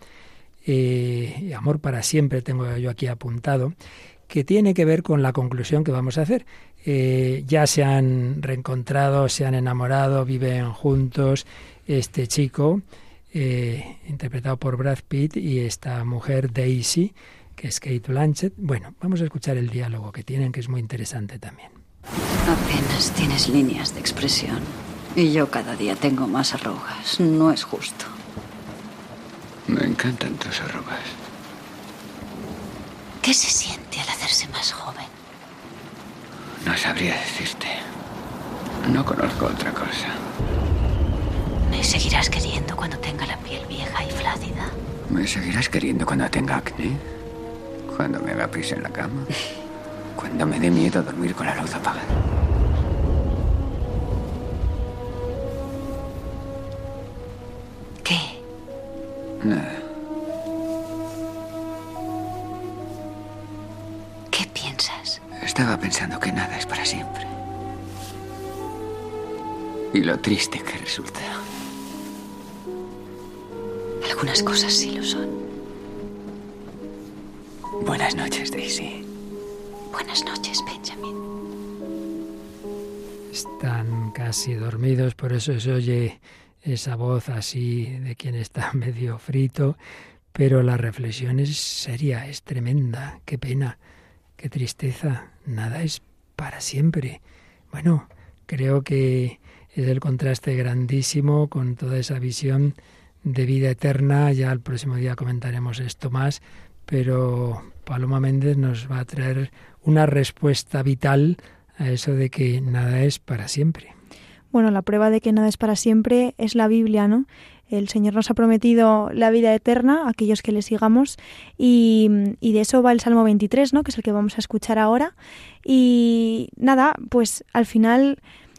eh, Amor para siempre, tengo yo aquí apuntado, que tiene que ver con la conclusión que vamos a hacer. Eh, ya se han reencontrado, se han enamorado, viven juntos, este chico, eh, interpretado por Brad Pitt, y esta mujer Daisy, que es Kate Blanchett. Bueno, vamos a escuchar el diálogo que tienen, que es muy interesante también. Apenas tienes líneas de expresión y yo cada día tengo más arrugas. No es justo. Me encantan tus arrugas. ¿Qué se siente al hacerse más joven? No sabría decirte. No conozco otra cosa. ¿Me seguirás queriendo cuando tenga la piel vieja y flácida? ¿Me seguirás queriendo cuando tenga acné? ¿Cuando me haga pis en la cama? ¿Cuando me dé miedo dormir con la luz apagada? ¿Qué? Nada. ¿Qué piensas? Estaba pensando que nada es para siempre. Y lo triste que resulta. Algunas cosas sí lo son. Buenas noches, Daisy. Buenas noches, Benjamin. Están casi dormidos, por eso se oye esa voz así de quien está medio frito, pero la reflexión es seria, es tremenda. Qué pena, qué tristeza. Nada es para siempre. Bueno, creo que es el contraste grandísimo con toda esa visión de vida eterna. Ya el próximo día comentaremos esto más, pero Paloma Méndez nos va a traer una respuesta vital a eso de que nada es para siempre. Bueno, la prueba de que nada es para siempre es la Biblia, ¿no? El Señor nos ha prometido la vida eterna a aquellos que le sigamos y, y de eso va el Salmo veintitrés, ¿no? Que es el que vamos a escuchar ahora. Y nada, pues al final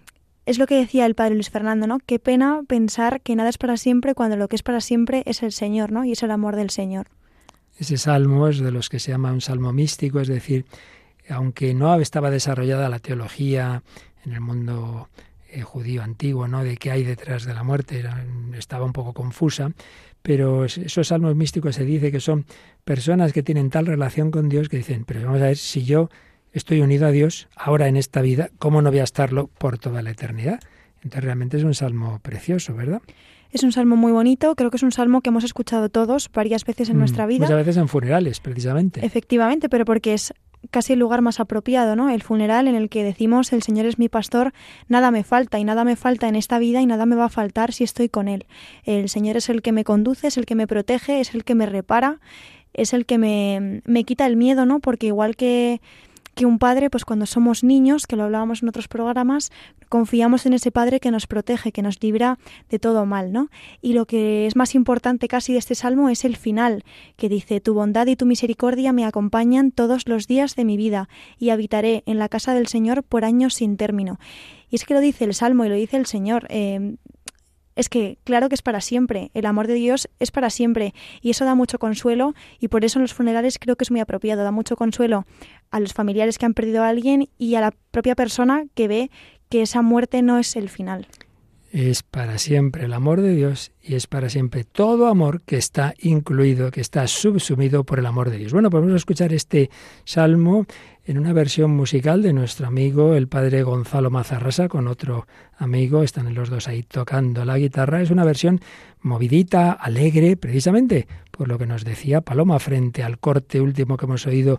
es lo que decía el padre Luis Fernando, ¿no? Qué pena pensar que nada es para siempre cuando lo que es para siempre es el Señor, ¿no? Y es el amor del Señor. Ese salmo es de los que se llama un salmo místico, es decir, aunque no estaba desarrollada la teología en el mundo Eh, judío antiguo, ¿no? De qué hay detrás de la muerte, era, estaba un poco confusa, pero esos salmos místicos se dice que son personas que tienen tal relación con Dios que dicen, pero vamos a ver, si yo estoy unido a Dios ahora en esta vida, ¿cómo no voy a estarlo por toda la eternidad? Entonces realmente es un salmo precioso, ¿verdad? Es un salmo muy bonito, creo que es un salmo que hemos escuchado todos varias veces en mm, nuestra vida. Muchas veces en funerales, precisamente. Efectivamente, pero porque es casi el lugar más apropiado, ¿no? El funeral en el que decimos, el Señor es mi pastor, nada me falta y nada me falta en esta vida y nada me va a faltar si estoy con Él. El Señor es el que me conduce, es el que me protege, es el que me repara, es el que me, me quita el miedo, ¿no? Porque igual que, que un padre, pues cuando somos niños, que lo hablábamos en otros programas, confiamos en ese Padre que nos protege, que nos libra de todo mal, ¿no? Y lo que es más importante casi de este salmo es el final, que dice, tu bondad y tu misericordia me acompañan todos los días de mi vida y habitaré en la casa del Señor por años sin término. Y es que lo dice el salmo y lo dice el Señor. Eh, es que claro que es para siempre, el amor de Dios es para siempre y eso da mucho consuelo y por eso en los funerales creo que es muy apropiado, da mucho consuelo a los familiares que han perdido a alguien y a la propia persona que ve que esa muerte no es el final. Es para siempre el amor de Dios y es para siempre todo amor que está incluido, que está subsumido por el amor de Dios. Bueno, pues vamos a escuchar este salmo en una versión musical de nuestro amigo el padre Gonzalo Mazarrasa con otro amigo, están los dos ahí tocando la guitarra. Es una versión movidita, alegre, precisamente por lo que nos decía Paloma frente al corte último que hemos oído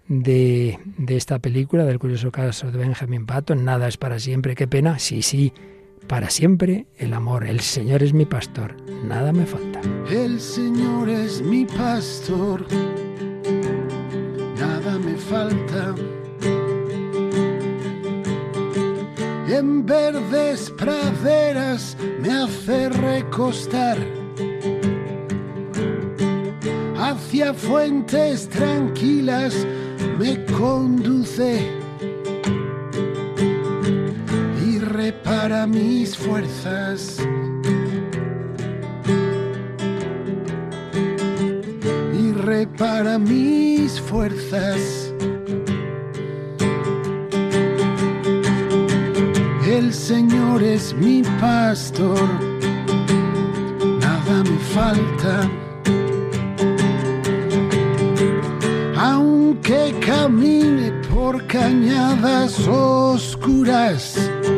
de, de esta película, del curioso caso de Benjamin Button, nada es para siempre, qué pena, sí, sí, para siempre el amor, el Señor es mi pastor, nada me falta. El Señor es mi pastor, nada me falta. En verdes praderas me hace recostar, hacia fuentes tranquilas me conduce y repara mis fuerzas. Y repara mis fuerzas. El Señor es mi pastor, nada me falta. Aunque camine por cañadas oscuras,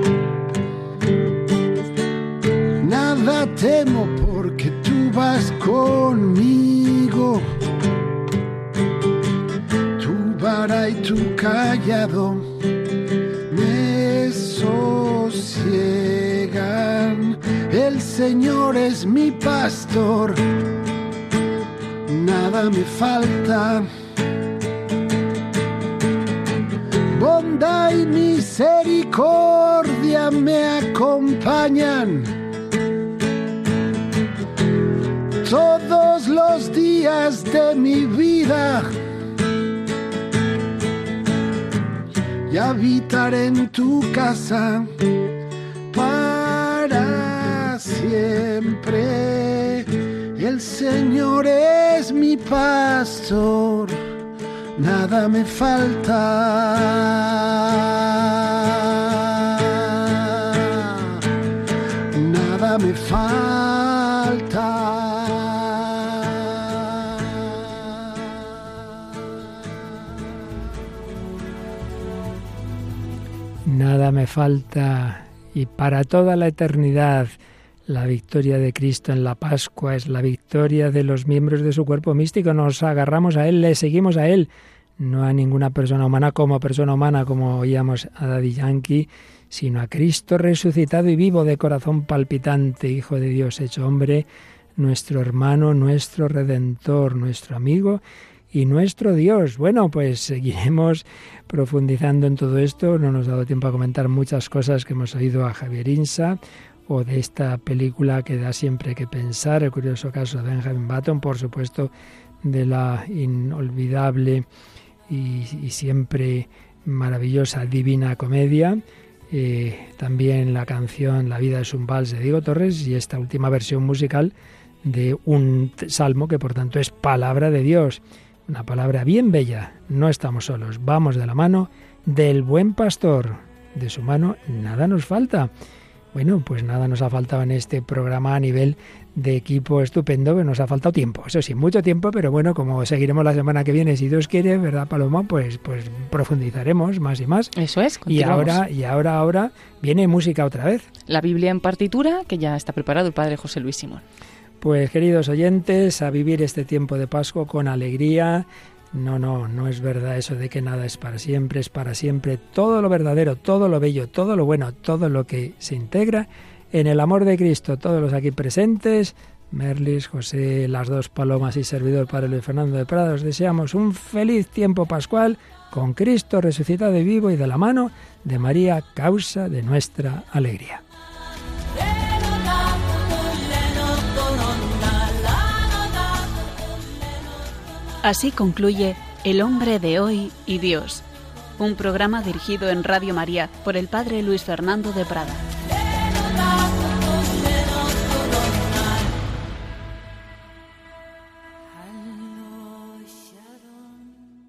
nada temo porque tú vas conmigo. Tu vara y tu callado me sosiegan. El Señor es mi pastor, nada me falta. Bondad y misericordia me acompañan todos los días de mi vida y habitaré en tu casa para siempre. El Señor es mi pastor, nada me falta. Nada me falta. Nada me falta. Y para toda la eternidad, la victoria de Cristo en la Pascua es la victoria de los miembros de su cuerpo místico. Nos agarramos a Él, le seguimos a Él, no a ninguna persona humana como persona humana, como oíamos a Daddy Yankee, sino a Cristo resucitado y vivo, de corazón palpitante, Hijo de Dios hecho hombre, nuestro hermano, nuestro Redentor, nuestro amigo y nuestro Dios. Bueno, pues seguiremos profundizando en todo esto. No nos ha dado tiempo a comentar muchas cosas que hemos oído a Javier Insa, o de esta película que da siempre que pensar, el curioso caso de Benjamin Button, por supuesto, de la inolvidable y, y siempre maravillosa Divina Comedia, eh, también la canción La vida es un vals de Diego Torres, y esta última versión musical de un salmo que por tanto es palabra de Dios, una palabra bien bella. No estamos solos, vamos de la mano del buen pastor, de su mano nada nos falta. Bueno, pues nada nos ha faltado en este programa a nivel de equipo estupendo, que nos ha faltado tiempo, eso sí, mucho tiempo, pero bueno, como seguiremos la semana que viene, si Dios quiere, ¿verdad, Paloma? Pues pues profundizaremos más y más. Eso es, y ahora, y ahora, ahora viene música otra vez. La Biblia en partitura, que ya está preparado el Padre José Luis Simón. Pues queridos oyentes, a vivir este tiempo de Pascua con alegría. No, no, no es verdad eso de que nada es para siempre, es para siempre todo lo verdadero, todo lo bello, todo lo bueno, todo lo que se integra en el amor de Cristo. Todos los aquí presentes, Merlis, José, las dos Palomas y servidor Padre Luis Fernando de Prada, os deseamos un feliz tiempo pascual con Cristo resucitado y vivo y de la mano de María, causa de nuestra alegría. Así concluye El hombre de hoy y Dios, un programa dirigido en Radio María por el Padre Luis Fernando de Prada.